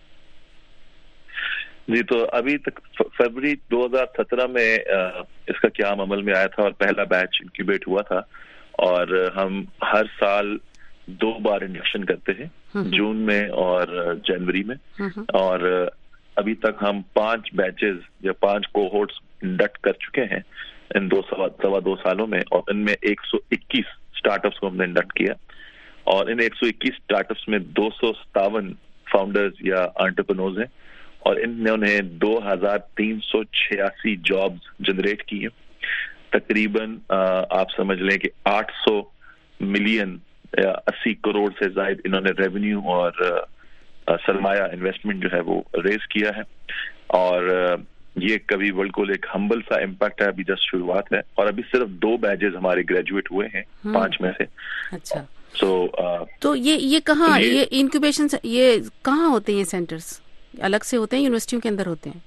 Speaker 5: جی تو ابھی تک فروری دو ہزار سترہ میں اس کا قیام عمل میں آیا تھا اور پہلا بیچ انکیوبیٹ ہوا تھا, اور ہم ہر سال دو بار انڈکشن کرتے ہیں, جون میں اور جنوری میں, اور ابھی تک ہم پانچ بیچز یا پانچ کوہورٹس انڈکٹ کر چکے ہیں ان دو سوا سوا دو سالوں میں, اور ان میں ایک سو اکیس اسٹارٹ اپس کو ہم نے انڈکٹ کیا, اور ان ایک سو اکیس اسٹارٹ اپس میں دو سو ستاون فاؤنڈرز یا انٹرپرنورز ہیں, اور انہوں نے دو ہزار تین سو چھیاسی جابز جنریٹ کی ہیں. تقریباً آپ سمجھ لیں کہ آٹھ سو ملین اسی کروڑ سے زائد انہوں نے ریونیو اور سرمایہ انویسٹمنٹ جو ہے وہ ریز کیا ہے, اور یہ کبھی بالکل ایک ہمبل سا امپیکٹ ہے, ابھی جسٹ شروعات ہے, اور ابھی صرف دو بیچز ہمارے گریجویٹ ہوئے ہیں پانچ میں سے.
Speaker 2: اچھا
Speaker 5: سو
Speaker 2: تو یہ یہ کہاں یہ انکیوبیشن یہ کہاں ہوتے ہیں سینٹرز؟ الگ سے ہوتے ہیں یونیورسٹیوں کے اندر ہوتے ہیں؟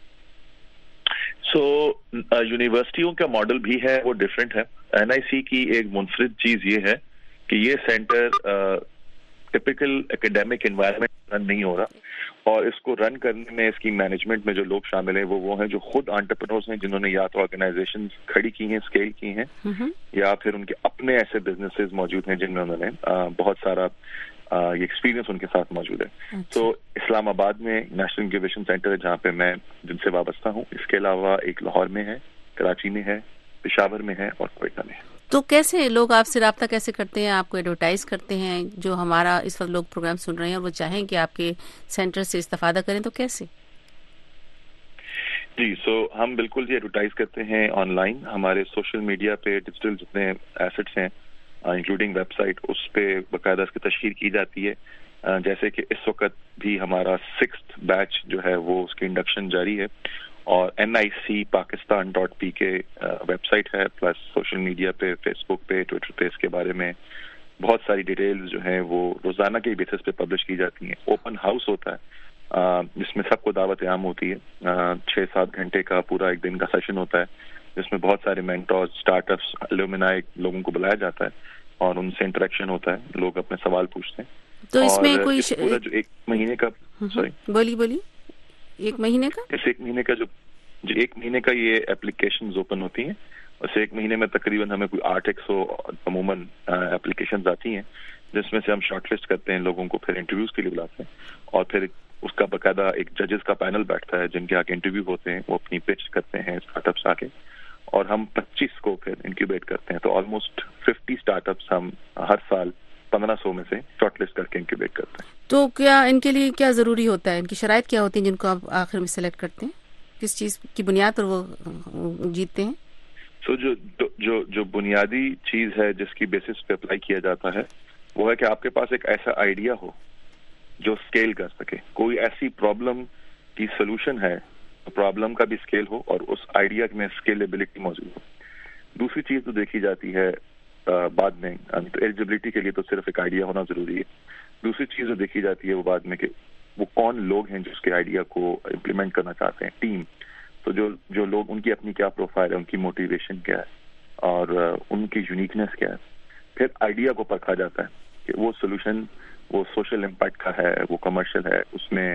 Speaker 5: سو یونیورسٹیوں کا ماڈل بھی ہے وہ ڈفرینٹ ہے. این آئی سی کی ایک منفرد چیز یہ ہے کہ یہ center typical academic environment run نہیں ہو رہا, اور اس کو رن کرنے میں اس کی مینجمنٹ میں جو لوگ شامل ہیں وہ وہ ہیں جو خود انٹرپرنورز ہیں, جنہوں نے یا تو آرگنائزیشن کھڑی کی ہیں, اسکیل کی ہیں, یا پھر ان کے اپنے ایسے بزنسز موجود ہیں جن میں انہوں نے بہت سارا یہ ایکسپیرینس ان کے ساتھ موجود ہے. تو اسلام آباد میں نیشنل انکیوبیشن سینٹر ہے جہاں پہ میں جن سے وابستہ ہوں. اس کے علاوہ ایک لاہور میں ہے, کراچی میں ہے, پشاور میں ہے, اور کوئٹہ میں ہے.
Speaker 2: تو کیسے لوگ آپ سے رابطہ کیسے کرتے ہیں, آپ کو ایڈورٹائز کرتے ہیں؟ جو ہمارا اس وقت لوگ پروگرام سن رہے ہیں اور وہ چاہیں کہ آپ کے سینٹر سے استفادہ کریں تو کیسے؟
Speaker 5: جی سو ہم بالکل جی ایڈورٹائز کرتے ہیں آن لائن. ہمارے سوشل میڈیا پہ ڈیجیٹل جتنے ایسٹس ہیں انکلوڈنگ ویب سائٹ, اس پہ باقاعدہ اس کی تشہیر کی جاتی ہے. جیسے کہ اس وقت بھی ہمارا سکستھ بیچ جو ہے وہ اس کی انڈکشن جاری ہے, اور N I C Pakistan dot P K website ہے, پلس سوشل میڈیا پہ, فیس بک پہ, ٹویٹر پہ اس کے بارے میں بہت ساری ڈیٹیلز جو ہیں وہ روزانہ کے بیسس پہ پبلش کی جاتی ہیں. اوپن ہاؤس ہوتا ہے جس میں سب کو دعوت عام ہوتی ہے. چھ سات گھنٹے کا پورا ایک دن کا سیشن ہوتا ہے جس میں بہت سارے مینٹورز، اسٹارٹ اپس، الومنائی لوگوں کو بلایا جاتا ہے اور ان سے انٹریکشن ہوتا ہے، لوگ اپنے سوال پوچھتے ہیں.
Speaker 2: تو اس میں کوئی
Speaker 5: پورا جو ایک مہینے کا سوری
Speaker 2: بولی بولی ایک مہینے کا
Speaker 5: اس ایک مہینے کا جو جو ایک مہینے کا یہ اپلیکیشنز اوپن ہوتی ہیں. اس ایک مہینے میں تقریباً ہمیں کوئی آٹھ ایک سو عموماً اپلیکیشنز آتی ہیں جس میں سے ہم شارٹ لسٹ کرتے ہیں لوگوں کو، پھر انٹرویوز کے لیے بلاتے ہیں اور پھر اس کا باقاعدہ ایک ججز کا پینل بیٹھتا ہے جن کے آگے انٹرویو ہوتے ہیں. وہ اپنی پچ کرتے ہیں اسٹارٹ اپس آ کے اور ہم پچیس کو پھر انکیوبیٹ کرتے ہیں. تو آلموسٹ ففٹی اسٹارٹ اپس ہم ہر سال پندرہ سو میں سے شارٹ لسٹ کر کے انکیوبیٹ کرتے ہیں.
Speaker 2: تو کیا ان کے لیے کیا ضروری ہوتا ہے، ان کی شرائط کیا ہوتی ہیں جن کو آپ آخر میں سلیکٹ کرتے ہیں؟ کس چیز کی بنیاد پر وہ جیتتے ہیں؟
Speaker 5: سو جو جو جو بنیادی چیز ہے جس کی بیسس پہ اپلائی کیا جاتا ہے وہ ہے کہ آپ کے پاس ایک ایسا آئیڈیا ہو جو اسکیل کر سکے. کوئی ایسی پرابلم کی سولوشن ہے، پرابلم کا بھی اسکیل ہو اور اس آئیڈیا میں اسکیلیبلٹی موجود ہو. دوسری چیز تو دیکھی جاتی ہے بعد میں، ایلیجبلٹی کے لیے تو صرف ایک آئیڈیا ہونا ضروری ہے. دوسری چیز جو دیکھی جاتی ہے وہ بعد میں کہ وہ کون لوگ ہیں جو اس کے آئیڈیا کو امپلیمنٹ کرنا چاہتے ہیں، ٹیم. تو جو جو لوگ، ان کی اپنی کیا پروفائل ہے، ان کی موٹیویشن کیا ہے اور ان کی یونیکنیس کیا ہے. پھر آئیڈیا کو پرکھا جاتا ہے کہ وہ سولوشن وہ سوشل امپیکٹ کا ہے، وہ کمرشل ہے، اس میں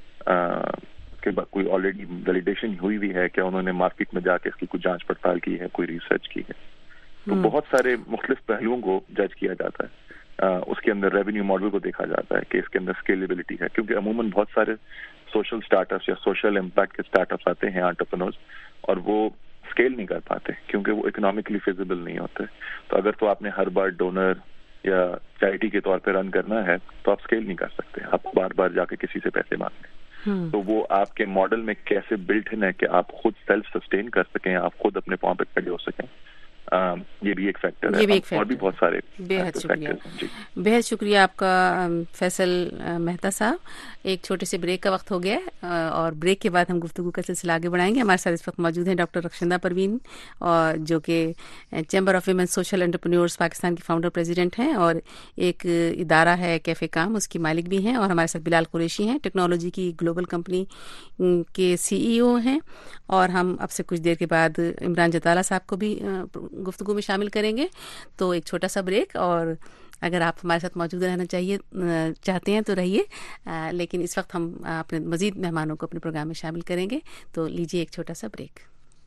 Speaker 5: کہ کوئی آلریڈی ویلیڈیشن ہوئی ہوئی ہے، کیا انہوں نے مارکیٹ میں جا کے اس کی کوئی جانچ پڑتال کی ہے، کوئی ریسرچ کی ہے. تو بہت سارے مختلف پہلوؤں کو جج کیا جاتا ہے. اس کے اندر ریونیو ماڈل کو دیکھا جاتا ہے کہ اس کے اندر اسکیلیبلٹی ہے، کیونکہ عموماً بہت سارے سوشل اسٹارٹ اپس یا سوشل امپیکٹ کے اسٹارٹ اپس آتے ہیں انٹرپرینورز اور وہ اسکیل نہیں کر پاتے کیونکہ وہ اکنامکلی فیزیبل نہیں ہوتے. تو اگر تو آپ نے ہر بار ڈونر یا چیریٹی کے طور پہ رن کرنا ہے تو آپ اسکیل نہیں کر سکتے، آپ بار بار جا کے کسی سے پیسے مانگیں. تو وہ آپ کے ماڈل میں کیسے بلٹ ہے کہ آپ خود سیلف سسٹین کر سکیں، آپ خود اپنے پاؤں پہ کھڑے ہو سکیں. یہ بھی ایک فیکٹر ہے اور بھی بہت سارے.
Speaker 2: بےحد شکریہ بےحد شکریہ آپ کا فیصل مہتا صاحب. ایک چھوٹے سے بریک کا وقت ہو گیا ہے اور بریک کے بعد ہم گفتگو کا سلسلہ آگے بڑھائیں گے. ہمارے ساتھ اس وقت موجود ہیں ڈاکٹر رخشندہ پروین اور جو کہ chamber of women social entrepreneurs Pakistan کی فاؤنڈر پریزیڈنٹ ہیں اور ایک ادارہ ہے کیفے کام، اس کی مالک بھی ہیں. اور ہمارے ساتھ بلال قریشی ہیں، ٹیکنالوجی کی گلوبل کمپنی کے سی ای او ہیں. اور ہم اب سے کچھ دیر کے بعد عمران جتالہ صاحب کو بھی گفتگو میں شامل کریں گے. تو ایک چھوٹا سا بریک، اور اگر آپ ہمارے ساتھ موجود رہنا چاہیے چاہتے ہیں تو رہیے، لیکن اس وقت ہم اپنے مزید مہمانوں کو اپنے پروگرام میں شامل کریں گے. تو لیجیے ایک چھوٹا سا بریک.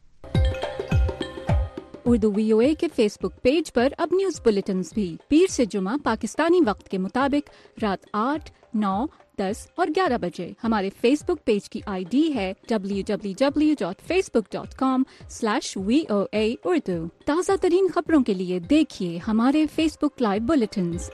Speaker 6: اردو وی او اے کے فیس بک پیج پر اب نیوز بلیٹنز بھی پیر سے جمعہ پاکستانی وقت کے مطابق رات آٹھ، نو، دس اور گیارہ بجے. ہمارے فیس بک پیج کی آئی ڈی ہے W W W dot Facebook dot com slash V O A Urdu. تازہ ترین خبروں کے لیے دیکھیے ہمارے فیس بک لائیو بلیٹنز.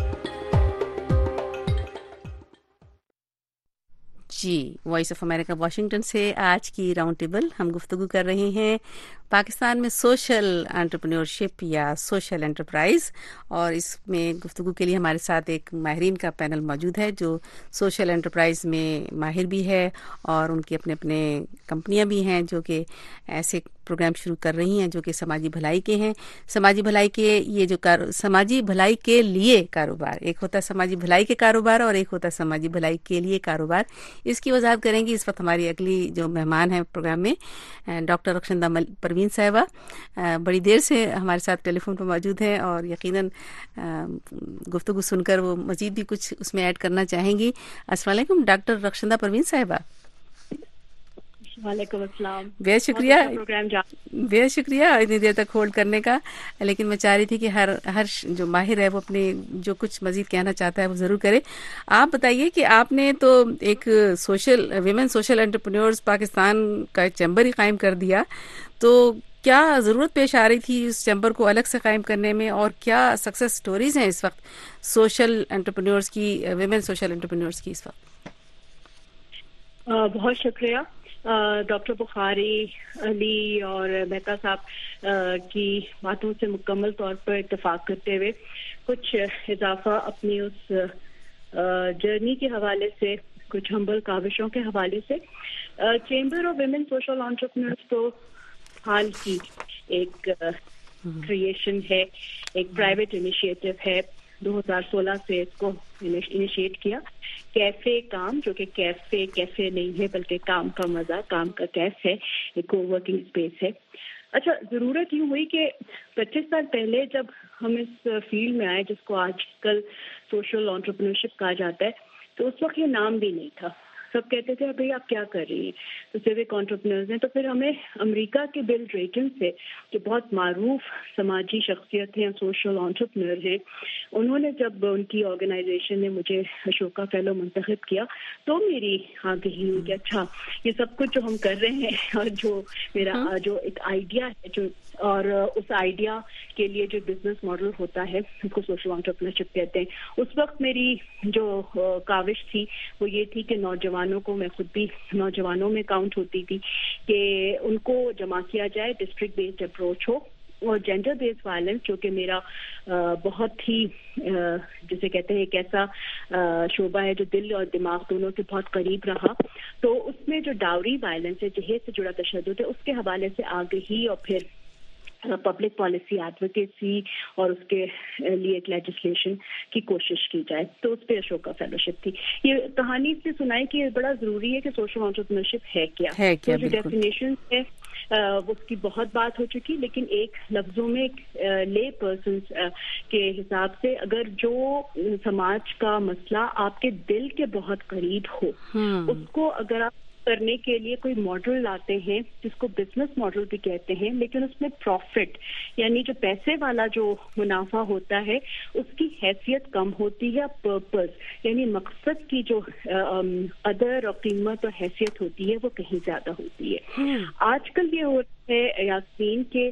Speaker 2: جی، وائس آف امریکہ واشنگٹن سے آج کی راؤنڈ ٹیبل ہم گفتگو کر رہے ہیں پاکستان میں سوشل انٹرپرینیورشپ یا سوشل انٹرپرائز. اور اس میں گفتگو کے لیے ہمارے ساتھ ایک ماہرین کا پینل موجود ہے جو سوشل انٹرپرائز میں ماہر بھی ہے اور ان کے اپنے اپنے کمپنیاں بھی ہیں جو کہ ایسے پروگرام شروع کر رہی ہیں جو کہ سماجی بھلائی کے ہیں. سماجی بھلائی کے یہ جو کار... سماجی بھلائی کے لیے کاروبار، ایک ہوتا ہے سماجی بھلائی کے کاروبار اور ایک ہوتا ہے سماجی بھلائی کے لیے کاروبار. اس کی وضاحت کریں گی اس وقت ہماری اگلی جو مہمان ہیں پروگرام میں ڈاکٹر رخشندہ پروین صاحبہ. بڑی دیر سے ہمارے ساتھ ٹیلی فون پر موجود ہیں اور یقیناً گفتگو سن کر وہ مزید بھی کچھ اس میں ایڈ کرنا چاہیں گی. السلام علیکم ڈاکٹر رخشندہ پروین صاحبہ.
Speaker 7: وعلیکم السلام.
Speaker 2: بہت شکریہ بہت شکریہ اتنی دیر تک ہولڈ کرنے کا. لیکن میں چاہ رہی تھی کہ ہر ہر جو ماہر ہے وہ اپنے جو کچھ مزید کہنا چاہتا ہے وہ ضرور کرے. آپ بتائیے کہ آپ نے تو ایک social women social entrepreneurs Pakistan کا چیمبر ہی قائم کر دیا، تو کیا ضرورت پیش آ رہی تھی اس چیمبر کو الگ سے قائم کرنے میں اور کیا سکسیس سٹوریز ہیں اس وقت سوشل انٹرپرینیورز کی، ویمن سوشل انٹرپرینیورز کی اس وقت؟
Speaker 7: بہت شکریہ. ڈاکٹر بخاری علی اور مہتا صاحب کی باتوں سے مکمل طور پر اتفاق کرتے ہوئے کچھ اضافہ اپنی اس جرنی کے حوالے سے، کچھ ہمبل کاوشوں کے حوالے سے. Chamber of women social entrepreneurs تو حال کی ایک کریشن ہے، ایک پرائیویٹ انیشیٹو ہے. دو ہزار سولہ سے اس کو انیشیٹ کیا. کیفے کام، جو کہ کیفے کیفے نہیں ہے بلکہ کام کا مزہ، کام کا کیف ہے، ایک کو ورکنگ اسپیس ہے. اچھا، ضرورت یوں ہوئی کہ پچیس سال پہلے جب ہم اس فیلڈ میں آئے جس کو آج کل سوشل انٹرپرینورشپ کہا جاتا ہے، تو اس وقت یہ نام بھی نہیں تھا. سب کہتے تھے بھائی آپ کیا کر رہی ہیں، تو سیوک انٹرپرینرز ہیں. تو پھر ہمیں امریکہ کے بل ڈریٹن سے، جو بہت معروف سماجی شخصیت ہیں، سوشل انٹرپرینر ہیں، انہوں نے جب ان کی آرگنائزیشن نے مجھے اشوکا فیلو منتخب کیا تو میری آگہی ہوئی کہ اچھا یہ سب کچھ جو ہم کر رہے ہیں اور جو میرا جو ایک آئیڈیا ہے، جو اور اس آئیڈیا کے لیے جو بزنس ماڈل ہوتا ہے اس کو سوشل انٹرپرینرشپ کہتے ہیں. اس وقت میری جو کاوش تھی وہ یہ تھی کہ نوجوانوں کو، میں خود بھی نوجوانوں میں کاؤنٹ ہوتی تھی، کہ ان کو جمع کیا جائے، ڈسٹرکٹ بیسڈ اپروچ ہو، اور جینڈر بیسڈ وائلنس جو کہ میرا بہت ہی جسے کہتے ہیں ایک ایسا شعبہ ہے جو دل اور دماغ دونوں کے بہت قریب رہا، تو اس میں جو ڈاوری وائلنس ہے، جہیز سے جڑا تشدد ہے، اس کے حوالے سے آگہی اور پھر پبلک پالیسی ایڈوکیسی اور اس کے لیے ایک لیجسلیشن کی کوشش کی جائے. تو اس پہ اشوکا فیلوشپ تھی. یہ کہانی اس لیے سنائی کہ بڑا ضروری ہے کہ سوشل انٹرپرینورشپ ہے کیا ہے. تو جو ڈیفینیشن ہے اس کی بہت بات ہو چکی، لیکن ایک لفظوں میں لے پرسنس کے حساب سے اگر جو سماج کا مسئلہ آپ کے دل کے بہت قریب ہو، اس کو اگر آپ کرنے کے لیے کوئی ماڈل لاتے ہیں جس کو بزنس ماڈل بھی کہتے ہیں، لیکن اس میں پروفٹ یعنی جو پیسے والا جو منافع ہوتا ہے اس کی حیثیت کم ہوتی ہے، پرپز یعنی مقصد کی جو قدر اور قیمت اور حیثیت ہوتی ہے وہ کہیں زیادہ ہوتی ہے. آج کل یہ ہو ہے یاسمین کے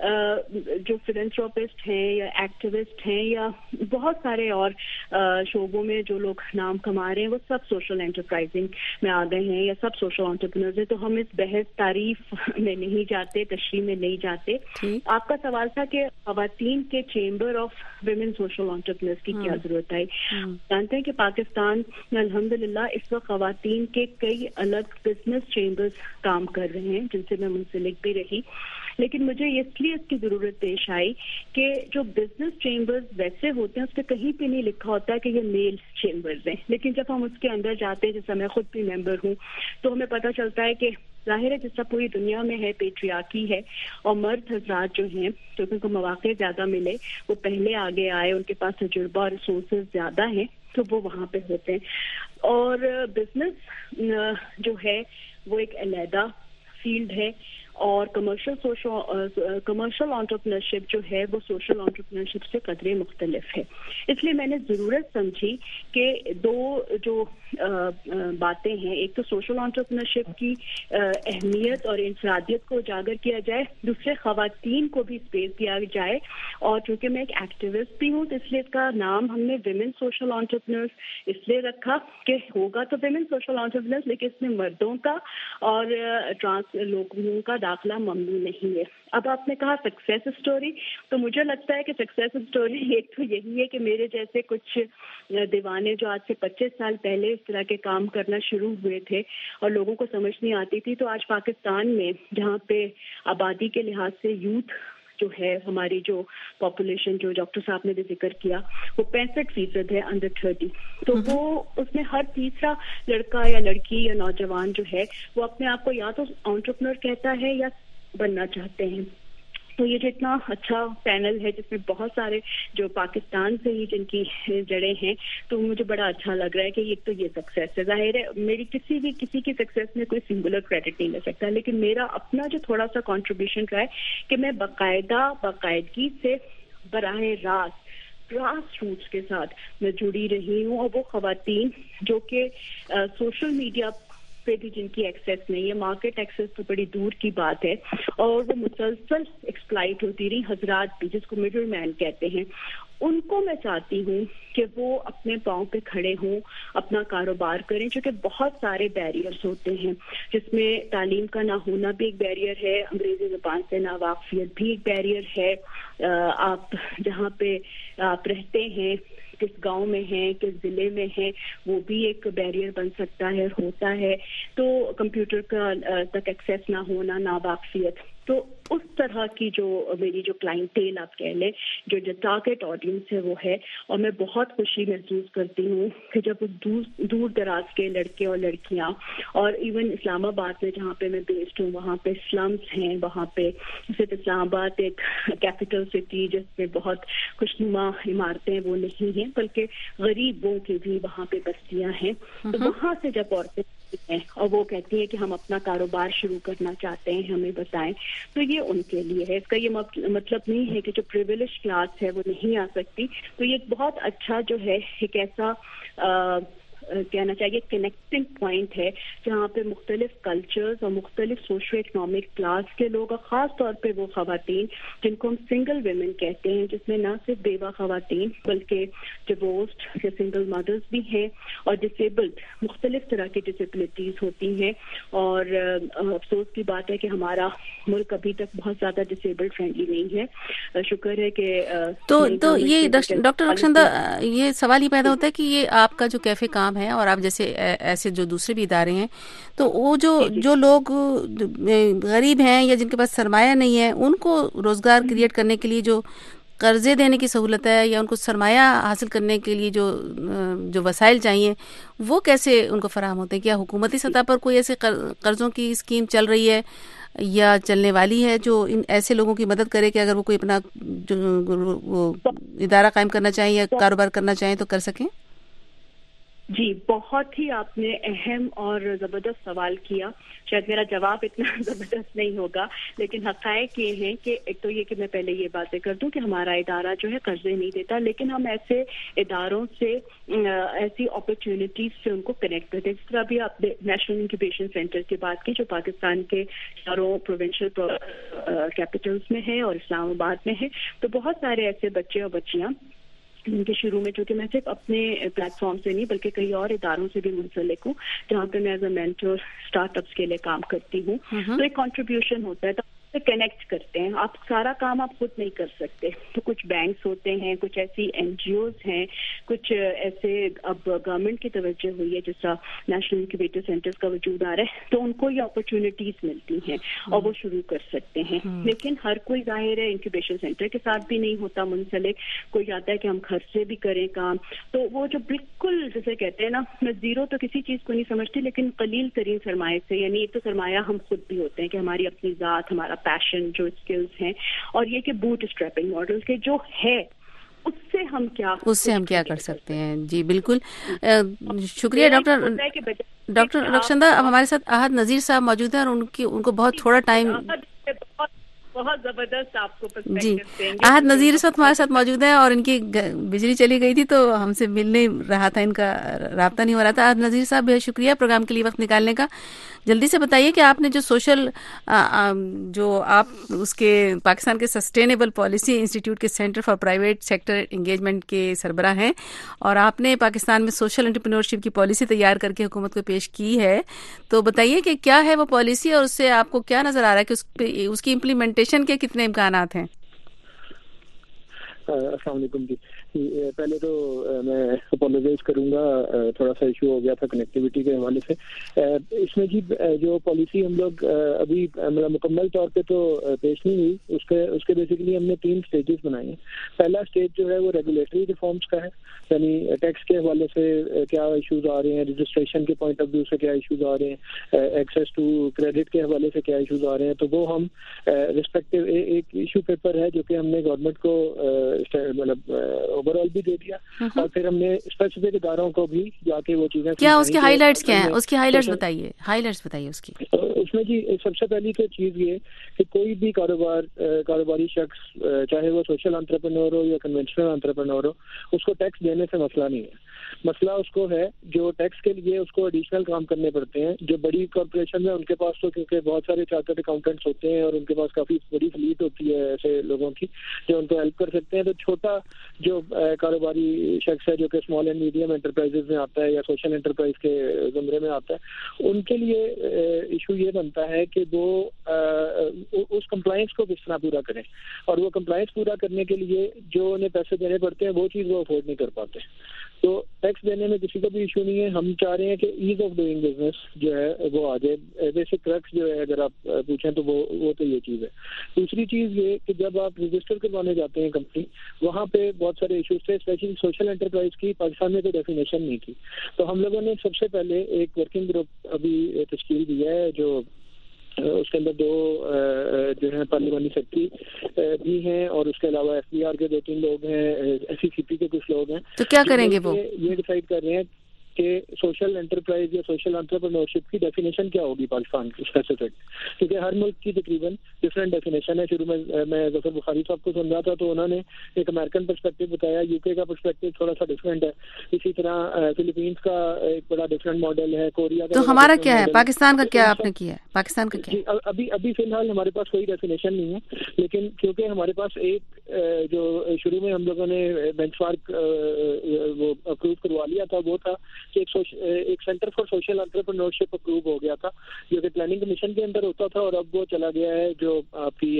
Speaker 7: جو فلنتھروپسٹ ہیں یا ایکٹیوسٹ ہیں یا بہت سارے اور شعبوں میں جو لوگ نام کما رہے ہیں وہ سب سوشل انٹرپرائزنگ میں آ گئے ہیں یا سب سوشل انٹرپرینرز ہیں. تو ہم اس بحث تعریف میں نہیں جاتے، تشریح میں نہیں جاتے. آپ کا سوال تھا کہ خواتین کے chamber of women social entrepreneurs کی کیا ضرورت ہے. جانتے ہیں کہ پاکستان میں الحمدللہ اس وقت خواتین کے کئی الگ بزنس چیمبرز کام کر رہے ہیں جن سے میں منسلک بھی رہی، لیکن مجھے اس لیے اس کی ضرورت پیش آئی کہ جو بزنس چیمبرز ویسے ہوتے ہیں اس پہ کہیں پہ نہیں لکھا ہوتا ہے کہ یہ میل چیمبرز ہیں، لیکن جب ہم اس کے اندر جاتے ہیں، جیسا میں خود بھی ممبر ہوں، تو ہمیں پتہ چلتا ہے کہ ظاہر ہے جس طرح پوری دنیا میں ہے پیٹریارکی ہے، اور مرد حضرات جو ہیں جو ان کو مواقع زیادہ ملے وہ پہلے آگے آئے، ان کے پاس تجربہ اور ریسورسز زیادہ ہیں تو وہ وہاں پہ ہوتے ہیں. اور بزنس جو ہے وہ ایک علیحدہ فیلڈ ہے، اور کمرشل سوشل کمرشل انٹرپرینرشپ جو ہے وہ سوشل انٹرپرینرشپ سے قدرے مختلف ہے. اس لیے میں نے ضرورت سمجھی کہ دو جو باتیں ہیں، ایک تو سوشل انٹرپرینرشپ کی اہمیت اور انفرادیت کو اجاگر کیا جائے، دوسرے خواتین کو بھی اسپیس دیا جائے. اور چونکہ میں ایک ایکٹیوسٹ بھی ہوں تو اس لیے اس کا نام ہم نے ویمن سوشل انٹرپرینرز اس لیے رکھا کہ ہوگا تو ویمن سوشل انٹرپرینرز، لیکن اس میں مردوں کا اور ٹرانس لوگوں کا داخلہ ممنوع نہیں ہے. اب آپ نے کہا سکسیس اسٹوری، تو مجھے لگتا ہے کہ سکسیس اسٹوری ایک تو یہی ہے کہ میرے جیسے کچھ دیوانے جو آج سے پچیس سال پہلے اس طرح کے کام کرنا شروع ہوئے تھے اور لوگوں کو سمجھ نہیں آتی تھی، تو آج پاکستان میں جہاں پہ آبادی کے لحاظ سے یوتھ جو ہے، ہماری جو پاپولیشن جو ڈاکٹر صاحب نے بھی ذکر کیا وہ پینسٹھ فیصد ہے انڈر تھرٹی، تو وہ اس میں ہر تیسرا لڑکا یا لڑکی یا نوجوان جو ہے وہ اپنے آپ کو یا تو انٹرپرینور کہتا ہے یا بننا چاہتے ہیں. تو یہ جو اتنا اچھا پینل ہے جس میں بہت سارے جو پاکستان سے ہی جن کی جڑیں ہیں، تو مجھے بڑا اچھا لگ رہا ہے کہ ایک تو یہ سکسیس ہے. ظاہر ہے میری کسی بھی کسی کی سکسیس میں کوئی سنگولر کریڈٹ نہیں لے سکتا، لیکن میرا اپنا جو تھوڑا سا کنٹریبیوشن رہا ہے کہ میں باقاعدہ باقاعدگی سے براہ راست گراس روٹس کے ساتھ میں جڑی رہی ہوں، اور وہ خواتین جو کہ سوشل میڈیا پہ بھی جن کی ایکسیس نہیں ہے، مارکیٹ ایکسیس تو بڑی دور کی بات ہے، اور وہ مسلسل ایکسپلائٹ ہوتی رہی، حضرات بھی جس کو مڈل مین کہتے ہیں، ان کو میں چاہتی ہوں کہ وہ اپنے پاؤں پہ کھڑے ہوں، اپنا کاروبار کریں، چونکہ بہت سارے بیریئرز ہوتے ہیں جس میں تعلیم کا نہ ہونا بھی ایک بیریئر ہے، انگریزی زبان سے ناواقفیت بھی ایک بیریئر ہے، آپ جہاں پہ آپ رہتے ہیں، کس گاؤں میں ہیں، کس ضلع میں ہیں، وہ بھی ایک بیریئر بن سکتا ہے، ہوتا ہے. تو کمپیوٹر کا تک ایکسیس نہ ہونا، ناواقفیت. تو اس طرح کی جو میری جو کلائنٹیل آپ کہہ لیں، جو جو ٹارگیٹ آڈینس ہے وہ ہے. اور میں بہت خوشی محسوس کرتی ہوں کہ جب دور دور دراز کے لڑکے اور لڑکیاں، اور ایون اسلام آباد میں جہاں پہ میں بیسڈ ہوں وہاں پہ سلمس ہیں، وہاں پہ صرف اسلام آباد ایک کیپٹل سٹی جس میں بہت خوشنما عمارتیں وہ نہیں ہیں بلکہ غریبوں کی بھی وہاں پہ بستیاں ہیں. تو وہاں سے جب عورتیں ہیں اور وہ کہتی ہیں کہ ہم اپنا کاروبار شروع کرنا چاہتے ہیں، ہمیں بتائیں، تو یہ ان کے لیے ہے. اس کا یہ مطلب نہیں ہے کہ جو پریویلیج کلاس ہے وہ نہیں آ سکتی. تو یہ بہت اچھا جو ہے ایک ایسا کہنا چاہیے کنیکٹنگ پوائنٹ ہے جہاں پہ مختلف کلچرز اور مختلف سوشو اکنامک کلاس کے لوگ، اور خاص طور پہ وہ خواتین جن کو ہم سنگل ویمن کہتے ہیں، جس میں نہ صرف بیوہ خواتین بلکہ ڈیورسڈ یا سنگل مدرز بھی ہیں اور ڈسیبلڈ، مختلف طرح کی ڈسیبلٹیز ہوتی ہیں. اور افسوس کی بات ہے کہ ہمارا ملک ابھی تک بہت زیادہ ڈسیبلڈ فرینڈلی نہیں ہے. شکر ہے کہ
Speaker 2: تو تو یہ ڈاکٹر رخشندہ، یہ سوال ہی پیدا ہوتا ہے کہ یہ آپ کا جو کیفے کام ہے اور آپ جیسے ایسے جو دوسرے بھی ادارے ہیں، تو وہ جو جو لوگ غریب ہیں یا جن کے پاس سرمایہ نہیں ہے، ان کو روزگار کریٹ کرنے کے لیے جو قرضے دینے کی سہولت ہے یا ان کو سرمایہ حاصل کرنے کے لیے جو جو وسائل چاہیے، وہ کیسے ان کو فراہم ہوتے ہیں؟ کیا حکومتی سطح پر کوئی ایسے قرضوں کی اسکیم چل رہی ہے یا چلنے والی ہے جو ان ایسے لوگوں کی مدد کرے کہ اگر وہ کوئی اپنا وہ ادارہ قائم کرنا چاہیں یا کاروبار کرنا چاہیں تو کر سکیں؟
Speaker 7: جی، بہت ہی آپ نے اہم اور زبردست سوال کیا. شاید میرا جواب اتنا زبردست نہیں ہوگا، لیکن حقائق یہ ہیں کہ ایک تو یہ کہ میں پہلے یہ باتیں کر دوں کہ ہمارا ادارہ جو ہے قرضے نہیں دیتا، لیکن ہم ایسے اداروں سے، ایسی اپرچونیٹیز سے ان کو کنیکٹ کرتے ہیں. جس طرح بھی آپ نے نیشنل انکیوبیشن سینٹر کی بات کی جو پاکستان کے چاروں پروونشل کیپٹلز میں ہے اور اسلام آباد میں ہے، تو بہت سارے ایسے بچے اور بچیاں ان کے شروع میں، جو کہ میں صرف اپنے پلیٹ فارم سے نہیں بلکہ کئی اور اداروں سے بھی منسلک ہوں جہاں پہ میں as a mentor startups کے لیے کام کرتی ہوں، تو ایک کنٹریبیوشن ہوتا ہے. تو کنیکٹ کرتے ہیں. آپ سارا کام آپ خود نہیں کر سکتے، تو کچھ بینکس ہوتے ہیں، کچھ ایسی این جی اوز ہیں، کچھ ایسے اب گورنمنٹ کی توجہ ہوئی ہے جس طرح نیشنل انکیوبیٹر سینٹرز کا وجود آ رہا ہے، تو ان کو یہ اپرچونیٹیز ملتی ہیں اور وہ شروع کر سکتے ہیں. لیکن ہر کوئی ظاہر ہے انکیوبیشن سینٹر کے ساتھ بھی نہیں ہوتا منسلک. کوئی چاہتا ہے کہ ہم گھر سے بھی کریں کام، تو وہ جو بالکل جیسے کہتے ہیں نا، میں زیرو تو کسی چیز کو نہیں سمجھتی، لیکن قلیل ترین سرمایہ سے، یعنی ایک تو سرمایہ ہم خود بھی ہوتے ہیں کہ ہماری اپنی ذات، ہمارا پیشن، جو اسکلز ہیں، اور یہ کہ بوٹ اسٹریپنگ ماڈل کے جو ہے اس سے ہم کیا
Speaker 2: اس سے ہم کیا کر سکتے ہیں. جی بالکل، شکریہ ڈاکٹر ڈاکٹر رخشندہ. اب ہمارے ساتھ احد نذیر صاحب موجود ہیں اور ان کی ان کو بہت تھوڑا ٹائم.
Speaker 7: بہت زبردست آپ کو
Speaker 2: جی، احد نذیر اس وقت ہمارے ساتھ موجود ہیں اور ان کی بجلی چلی گئی تھی تو ہم سے مل نہیں رہا تھا، ان کا رابطہ نہیں ہو رہا تھا. احد نذیر صاحب بہت شکریہ پروگرام کے لیے وقت نکالنے کا. جلدی سے بتائیے کہ آپ نے جو سوشل جو آپ اس کے پاکستان کے سسٹینیبل پالیسی انسٹیٹیوٹ کے center for private sector engagement کے سربراہ ہیں اور آپ نے پاکستان میں سوشل انٹرپرینیورشپ کی پالیسی تیار کر کے حکومت کو پیش کی ہے، تو بتائیے کہ کیا ہے وہ پالیسی اور اس سے آپ کو کیا نظر آ رہا ہے کہ اس پہ اس کی امپلیمنٹیشن کے کتنے امکانات ہیں؟
Speaker 8: السلام علیکم. جی پہلے تو میں اپولوجائز کروں گا، تھوڑا سا ایشو ہو گیا تھا کنیکٹیوٹی کے حوالے سے. اس میں جی جو پالیسی ہم لوگ ابھی مکمل طور پہ تو پیش نہیں ہوئی، اس کے اس کے بیسیکلی ہم نے تین اسٹیجز بنائے ہیں. پہلا اسٹیج جو ہے وہ ریگولیٹری ریفارمس کا ہے، یعنی ٹیکس کے حوالے سے کیا ایشوز آ رہے ہیں، رجسٹریشن کے پوائنٹ آف ویو سے کیا ایشوز آ رہے ہیں، ایکسیس ٹو کریڈٹ کے حوالے سے کیا ایشوز آ رہے ہیں. تو وہ ہم ریسپیکٹو ایک ایشو پیپر ہے جو کہ ہم نے گورنمنٹ کو مطلب اوور آل بھی دے دیا، اور پھر ہم نے اسپیسیفک اداروں کو بھی جا کے وہ چیزیں
Speaker 2: کیا اس کے ہائی لائٹس کیا ہیں، اس کی ہائی لائٹس بتائیے ہائی لائٹس بتائیے اس کی.
Speaker 8: اس میں جی سب سے پہلی تو چیز یہ کہ کوئی بھی کاروبار کاروباری شخص چاہے وہ سوشل انٹرپرینور ہو یا کنونشنل انٹرپرینور ہو، اس کو ٹیکس دینے سے مسئلہ نہیں ہے. مسئلہ اس کو ہے جو ٹیکس کے لیے اس کو ایڈیشنل کام کرنے پڑتے ہیں. جو بڑی کارپوریشن ہے ان کے پاس تو کیونکہ بہت سارے چارٹرڈ اکاؤنٹنٹس ہوتے ہیں اور ان کے پاس کافی بڑی فلیٹ ہوتی ہے ایسے لوگوں کی جو ان کو ہیلپ کر سکتے ہیں. تو چھوٹا جو کاروباری شخص ہے جو کہ اسمال اینڈ میڈیم انٹرپرائزز میں آتا ہے یا سوشل انٹرپرائز کے زمرے میں آتا ہے، ان کے لیے ایشو یہ بنتا ہے کہ وہ اس کمپلائنس کو کس طرح پورا کریں، اور وہ کمپلائنس پورا کرنے کے لیے جو انہیں پیسے دینے پڑتے ہیں وہ چیز وہ افورڈ نہیں کر پاتے. تو ٹیکس دینے میں کسی کو بھی ایشو نہیں ہے. ہم چاہ رہے ہیں کہ ایز آف ڈوئنگ بزنس جو ہے وہ آ جائے. بیسک کرکس جو ہے اگر آپ پوچھیں تو وہ وہ تو یہ چیز ہے. دوسری چیز یہ کہ جب آپ رجسٹر کروانے جاتے ہیں کمپنی, وہاں پہ بہت سارے ایشوز تھے, اسپیشلی سوشل انٹرپرائز کی پاکستان میں کوئی ڈیفینیشن نہیں تھی. تو ہم لوگوں نے سب سے پہلے ایک ورکنگ گروپ ابھی تشکیل دیا ہے, جو اس کے اندر دو جو ہیں پارلیمانی سیکرٹری بھی ہیں, اور اس کے علاوہ ایف بی آر کے دو تین لوگ ہیں, ایس سی سی پی کے کچھ لوگ ہیں.
Speaker 2: تو کیا کریں گے وہ؟
Speaker 8: یہ ڈیسائیڈ کر رہے ہیں کہ سوشل انٹرپرائز یا سوشل انٹرپرینورشپ کی ڈیفینیشن کیا ہوگی پاکستان کی اسپیسیفک, کیونکہ ہر ملک کی تقریباً ڈفرینٹ ڈیفینیشن ہے. شروع میں میں ظفر بخاری صاحب کو سمجھا تھا تو انہوں نے ایک امریکن پرسپیکٹو بتایا, یو کے کا پرسپیکٹو تھوڑا سا ڈفرینٹ ہے, اسی طرح فلپینس کا ایک بڑا ڈفرینٹ ماڈل ہے, کوریا کا.
Speaker 2: تو ہمارا کیا ہے, پاکستان کا کیا آپ نے کیا ہے, پاکستان کا کیا؟
Speaker 8: ابھی ابھی فی الحال ہمارے پاس کوئی ڈیفینیشن نہیں ہے, لیکن کیونکہ ہمارے پاس ایک جو شروع میں ہم لوگوں نے بینچ مارک وہ اپروو کروا لیا تھا, وہ تھا کہ ایک ایک center for social entrepreneurship approve ہو گیا تھا, جو کہ پلاننگ کمیشن کے اندر ہوتا تھا, اور اب وہ چلا گیا ہے جو آپ کی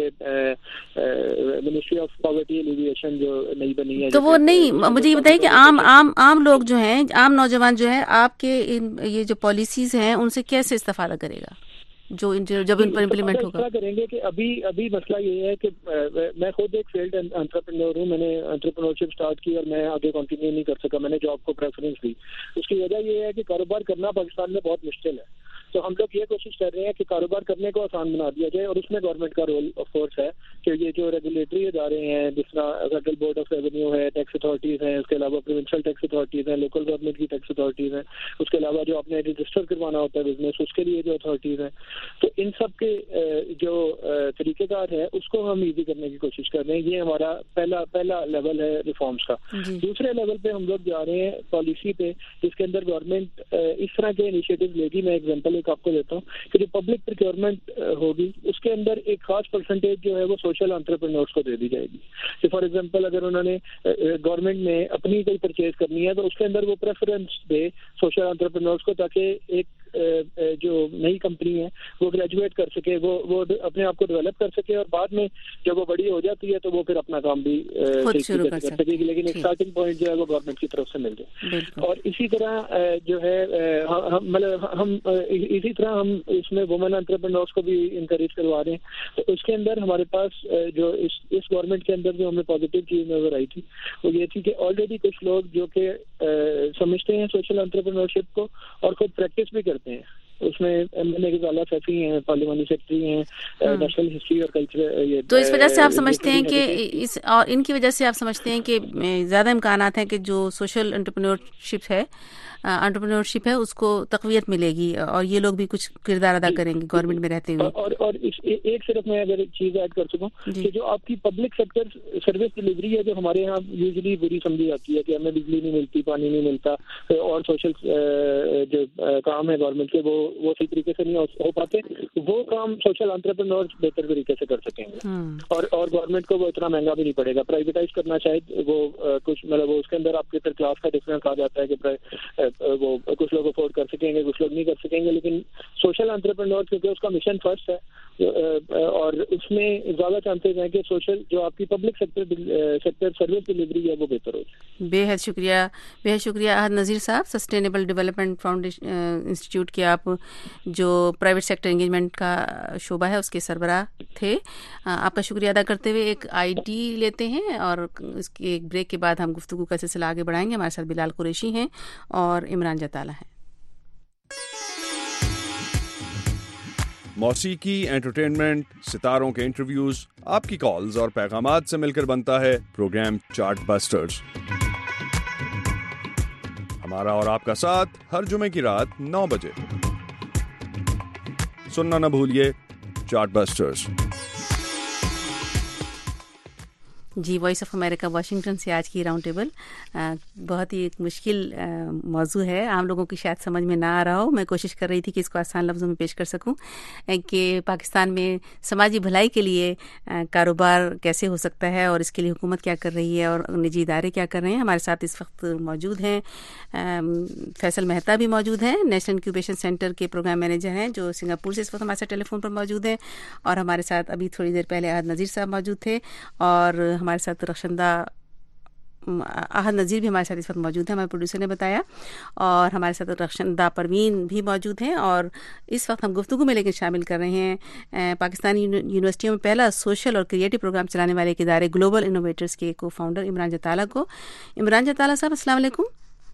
Speaker 8: منسٹری آف پاورٹی ایلیویشن جو نئی بنی ہے.
Speaker 2: تو وہ نہیں, مجھے یہ بتائیے کہ عام عام عام لوگ جو ہیں, عام نوجوان جو ہے, آپ کے یہ جو پالیسیز ہیں ان سے کیسے استفادہ کرے گا جو جب ان پر امپلیمنٹ ہوگا؟
Speaker 8: کریں گے کہ ابھی ابھی مسئلہ یہ ہے کہ میں خود ایک فیلڈ انٹرپرینور ہوں, میں نے انٹرپرینورشپ اسٹارٹ کی اور میں آگے کنٹینیو نہیں کر سکا, میں نے جاب کو پریفرنس دی. اس کی وجہ یہ ہے کہ کاروبار کرنا پاکستان میں بہت مشکل ہے. تو ہم لوگ یہ کوشش کر رہے ہیں کہ کاروبار کرنے کو آسان بنا دیا جائے, اور اس میں گورنمنٹ کا رول آف کورس ہے کہ یہ جو ریگولیٹری ادارے ہیں, جس طرح فیڈرل بورڈ آف ریونیو ہے, ٹیکس اتھارٹیز ہیں, اس کے علاوہ پروونشل ٹیکس اتھارٹیز ہیں, لوکل گورنمنٹ کی ٹیکس اتھارٹیز ہیں, اس کے علاوہ جو آپ نے رجسٹر کروانا ہوتا ہے بزنس, اس کے لیے جو اتھارٹیز ہیں, تو ان سب کے جو طریقہ کار ہے اس کو ہم ایزی کرنے کی کوشش کر رہے ہیں. یہ ہمارا پہلا پہلا لیول ہے ریفارمس کا. دوسرے لیول پہ ہم لوگ جا رہے ہیں پالیسی پہ, جس کے اندر گورنمنٹ اس طرح کے انیشیٹو لے گی. میں ایگزامپل ایک آپ کو دیتا ہوں کہ جو پبلک پروکیورمنٹ ہوگی اس کے اندر ایک خاص پرسنٹیج جو ہے وہ سوشل انٹرپرینورس کو دے دی جائے گی. کہ فار ایگزامپل اگر انہوں نے گورنمنٹ نے اپنی کوئی پرچیز کرنی ہے تو اس کے اندر وہ پریفرنس دے سوشل انٹرپرینورس کو, تاکہ ایک جو نئی کمپنی ہے وہ گریجویٹ کر سکے, وہ وہ اپنے آپ کو ڈیولپ کر سکے, اور بعد میں جب وہ بڑی ہو جاتی ہے تو وہ پھر اپنا کام بھی
Speaker 2: شروع کر
Speaker 8: سکے گی, لیکن ایک اسٹارٹنگ پوائنٹ جو ہے وہ گورنمنٹ کی طرف سے مل جائے. اور اسی طرح جو ہے مطلب ہم اسی طرح ہم اس میں وومن انٹرپرینورس کو بھی انکریج کروا رہے ہیں. تو اس کے اندر ہمارے پاس جو اس اس گورنمنٹ کے اندر جو ہمیں پازیٹیو چیز نظر آئی تھی وہ یہ تھی کہ آلریڈی کچھ لوگ جو کہ سمجھتے ہیں سوشل انٹرپرینورشپ کو اور خود پریکٹس بھی کرتے ہیں. اس میں ایم این اے کے ضالہ سیفی ہیں, پارلیمانی سیکرٹری ہیں, نیشنل ہسٹری اور کلچر.
Speaker 2: تو اس وجہ سے آپ سمجھتے ہیں کہ اس اور ان کی وجہ سے آپ سمجھتے ہیں کہ زیادہ امکانات ہیں کہ جو سوشل انٹرپرینورشپ ہے انٹرپرینورشپ ہے اس کو تقویت ملے گی, اور یہ لوگ بھی کچھ کردار ادا کریں گے گورنمنٹ میں رہتے ہوئے.
Speaker 8: اور اور ایک صرف میں اگر ایک چیز ایڈ کر سکوں کہ جو آپ کی پبلک سیکٹر سروس ڈلیوری ہے جو ہمارے یہاں یوزلی بری سمجھی جاتی ہے کہ ہمیں بجلی نہیں ملتی, پانی نہیں ملتا, اور سوشل جو کام ہے گورنمنٹ کے وہ وہ صحیح طریقے سے نہیں ہو پاتے, وہ کام سوشل انٹرپرینور بہتر طریقے سے کر سکیں گے, اور اور گورنمنٹ کو وہ اتنا مہنگا بھی نہیں پڑے گا. پرائیویٹائز کرنا شاید وہ کچھ مطلب وہ اس کے اندر آپ کے پھر کلاس کا ڈفرینس آ جاتا ہے کہ وہ کچھ لوگ افورڈ کر سکیں گے, کچھ لوگ نہیں کر سکیں گے. لیکن سوشل انٹرپرینور کیونکہ اس کا مشن فرسٹ ہے, اور اس میں زیادہ چانسز ہیں کہ سوشل جو آپ کی public sector sector service delivery ہے وہ بہتر ہو جائے.
Speaker 2: بے حد شکریہ بے حد شکریہ احد نذیر صاحب, سسٹینیبل ڈیولپمنٹ فاؤنڈیشن انسٹیٹیوٹ کے آپ جو پرائیویٹ سیکٹر انگیجمنٹ کا شعبہ ہے اس کے سربراہ تھے. آپ کا شکریہ ادا کرتے ہوئے ایک آئی ڈی لیتے ہیں, اور اس کے ایک بریک کے بعد ہم گفتگو کا سلسلہ آگے بڑھائیں گے. ہمارے ساتھ بلال قریشی ہیں اور عمران جتالہ ہیں.
Speaker 9: موسیقی, انٹرٹینمنٹ, ستاروں کے انٹرویوز, آپ کی کالز اور پیغامات سے مل کر بنتا ہے پروگرام چارٹ بسٹرز. ہمارا اور آپ کا ساتھ ہر جمعے کی رات نو بجے. سننا نہ بھولیے چارٹ بسٹرز.
Speaker 2: جی, وائس آف امریکہ واشنگٹن سے آج کی راؤنڈ ٹیبل بہت ہی ایک مشکل موضوع ہے, عام لوگوں کی شاید سمجھ میں نہ آ رہا ہو. میں کوشش کر رہی تھی کہ اس کو آسان لفظوں میں پیش کر سکوں کہ پاکستان میں سماجی بھلائی کے لیے کاروبار کیسے ہو سکتا ہے, اور اس کے لیے حکومت کیا کر رہی ہے اور نجی ادارے کیا کر رہے ہیں. ہمارے ساتھ اس وقت موجود ہیں فیصل مہتا بھی موجود ہیں, نیشنل انکیوبیشن سینٹر کے پروگرام مینیجر ہیں جو سنگاپور سے اس وقت ہمارے ساتھ ٹیلی فون پر موجود ہیں, اور ہمارے ساتھ ابھی تھوڑی دیر پہلے احد نذیر صاحب موجود تھے, اور ہمارے ساتھ رخشندہ احد نذیر بھی ہمارے ساتھ اس وقت موجود ہیں، ہمارے پروڈیوسر نے بتایا، اور ہمارے ساتھ رخشن دا پروین بھی موجود ہیں، اور اس وقت ہم گفتگو میں لیکن شامل کر رہے ہیں پاکستانی یونیورسٹیوں میں پہلا سوشل اور کریٹو پروگرام چلانے والے ایک ادارے گلوبل انوویٹرز کے کو فاؤنڈر عمران جتالہ کو۔ عمران جتالہ صاحب السلام علیکم۔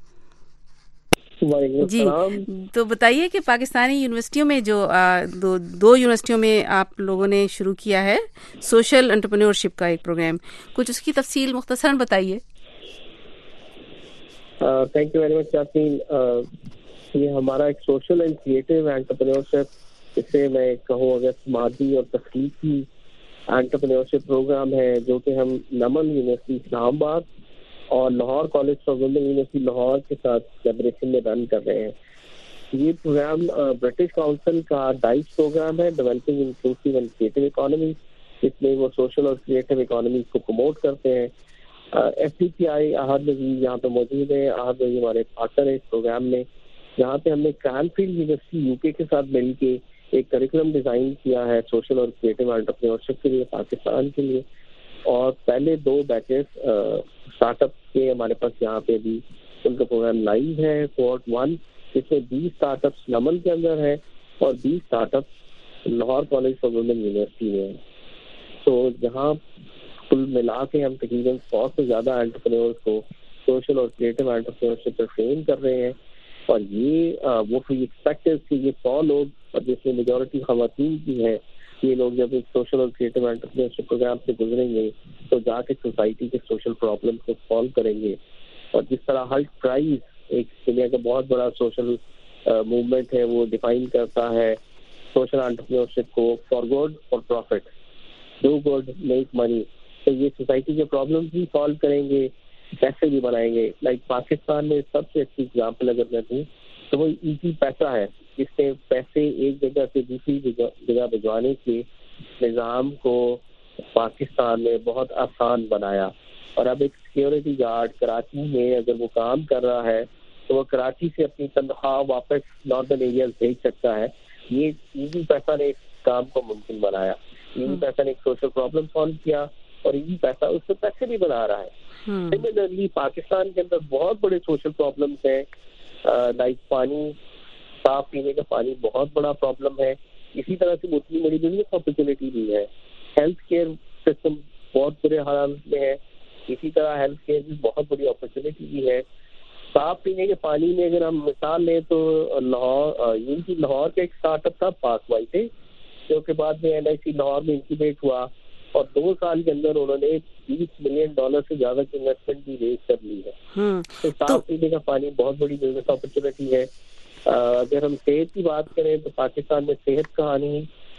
Speaker 2: جی، تو بتائیے کہ پاکستانی یونیورسٹیوں میں جو دو دو یونیورسٹیوں میں آپ لوگوں نے شروع کیا ہے سوشل انٹرپرینیورشپ کا ایک پروگرام، کچھ اس کی تفصیل مختصراً بتائیے۔
Speaker 8: Thank you very much Yasmin. یہ ہمارا ایک سوشل اینڈ کریٹو انٹرپرینیورشپ، اسے میں کہوں اگر سماجی اور تخلیقی انٹرپرینیورشپ پروگرام ہے، جو کہ ہم نمن یونیورسٹی اسلام آباد اور Lahore college for women university Lahore کے ساتھ کولیبریشن میں رن کر رہے ہیں۔ یہ پروگرام برٹش کاؤنسل کا ڈائس پروگرام ہے، developing inclusive and creative economy, جس میں وہ سوشل اور کریٹو اکانومی کو پروموٹ کرتے ہیں۔ F D P I Ahad Nazir یہاں پہ موجود ہے، احد نذیر ہمارے پارٹنر ہے اس پروگرام میں، جہاں پہ ہم نے کرانفیلڈ یونیورسٹی یو کے کے ساتھ مل کے ایک کریکولم ڈیزائن کیا ہے سوشل اور کریٹو انٹرپرینیورشپ کے لیے پاکستان کے لیے، اور پہلے دو بیچز اسٹارٹ اپ کے ہمارے پاس یہاں پہ بھی ان کا پروگرام لائیو ہے، کوہورٹ ون، جس میں بیس اسٹارٹ اپس نمن کے اندر ہے اور بیس startups Lahore college for women university میں ہے۔ تو جہاں کل ملا کے ہم تقریباً سو سے زیادہ انٹرپرینورز کو سوشل اور کریٹو انٹرپرینورشپ پر ٹرین کر رہے ہیں، اور یہ وہ ایکسپیکٹ ہے کہ یہ سو لوگ، اور جس میں میجورٹی خواتین کی ہیں، یہ لوگ جب ایک سوشل اور کریٹو انٹرپرینورشپ پروگرام سے گزریں گے تو جا کے سوسائٹی کے سوشل پرابلم کو سالو کریں گے۔ اور جس طرح ہلٹ پرائز ایک دنیا کا بہت بڑا سوشل موومنٹ ہے، وہ ڈیفائن کرتا ہے سوشل انٹرپرینورشپ کو for good for profit, do good make money, تو یہ سوسائٹی کے پرابلمس بھی سالو کریں گے، پیسے بھی بنائیں گے۔ لائک پاکستان میں سب سے اچھی اگزامپل اگر میں دوں تو وہ ایزی پیسہ ہے، جس نے پیسے ایک جگہ سے دوسری جگہ بھجوانے کے نظام کو پاکستان میں بہت آسان بنایا۔ اور اب ایک سیکیورٹی گارڈ کراچی میں اگر وہ کام کر رہا ہے تو وہ کراچی سے اپنی تنخواہ واپس ناردرن ایریاز بھیج سکتا ہے۔ یہ ایزی پیسہ نے اس کام کو ممکن بنایا، ایزی پیسہ نے ایک سوشل پرابلم سالو کیا، اور ایزی پیسہ اس سے پیسے بھی بنا رہا ہے۔ سملرلی پاکستان کے اندر بہت بڑے سوشل پرابلمس ہیں، لائک پانی، صاف پینے کا پانی بہت بڑا پرابلم ہے، اسی طرح سے اتنی بڑی بزنس اپرچونیٹی بھی ہے۔ ہیلتھ کیئر سسٹم بہت برے حالات میں ہے، اسی طرح ہیلتھ کیئر بھی بہت بڑی اپرچونیٹی بھی ہے۔ صاف پینے کے پانی میں اگر ہم مثال لیں تو لاہور یونیورسٹی لاہور کا ایک اسٹارٹ اپ تھا پاک وائی سے، جو کہ بعد میں این آئی سی لاہور میں انکیوبیٹ ہوا، اور دو سال کے اندر انہوں نے بیس ملین ڈالر سے زیادہ کی انویسٹمنٹ بھی ریز کر لی ہے۔ تو صاف پینے کا پانی بہت بڑی بزنس اپرچونیٹی ہے۔ اگر ہم صحت کی بات کریں تو پاکستان میں صحت کہانی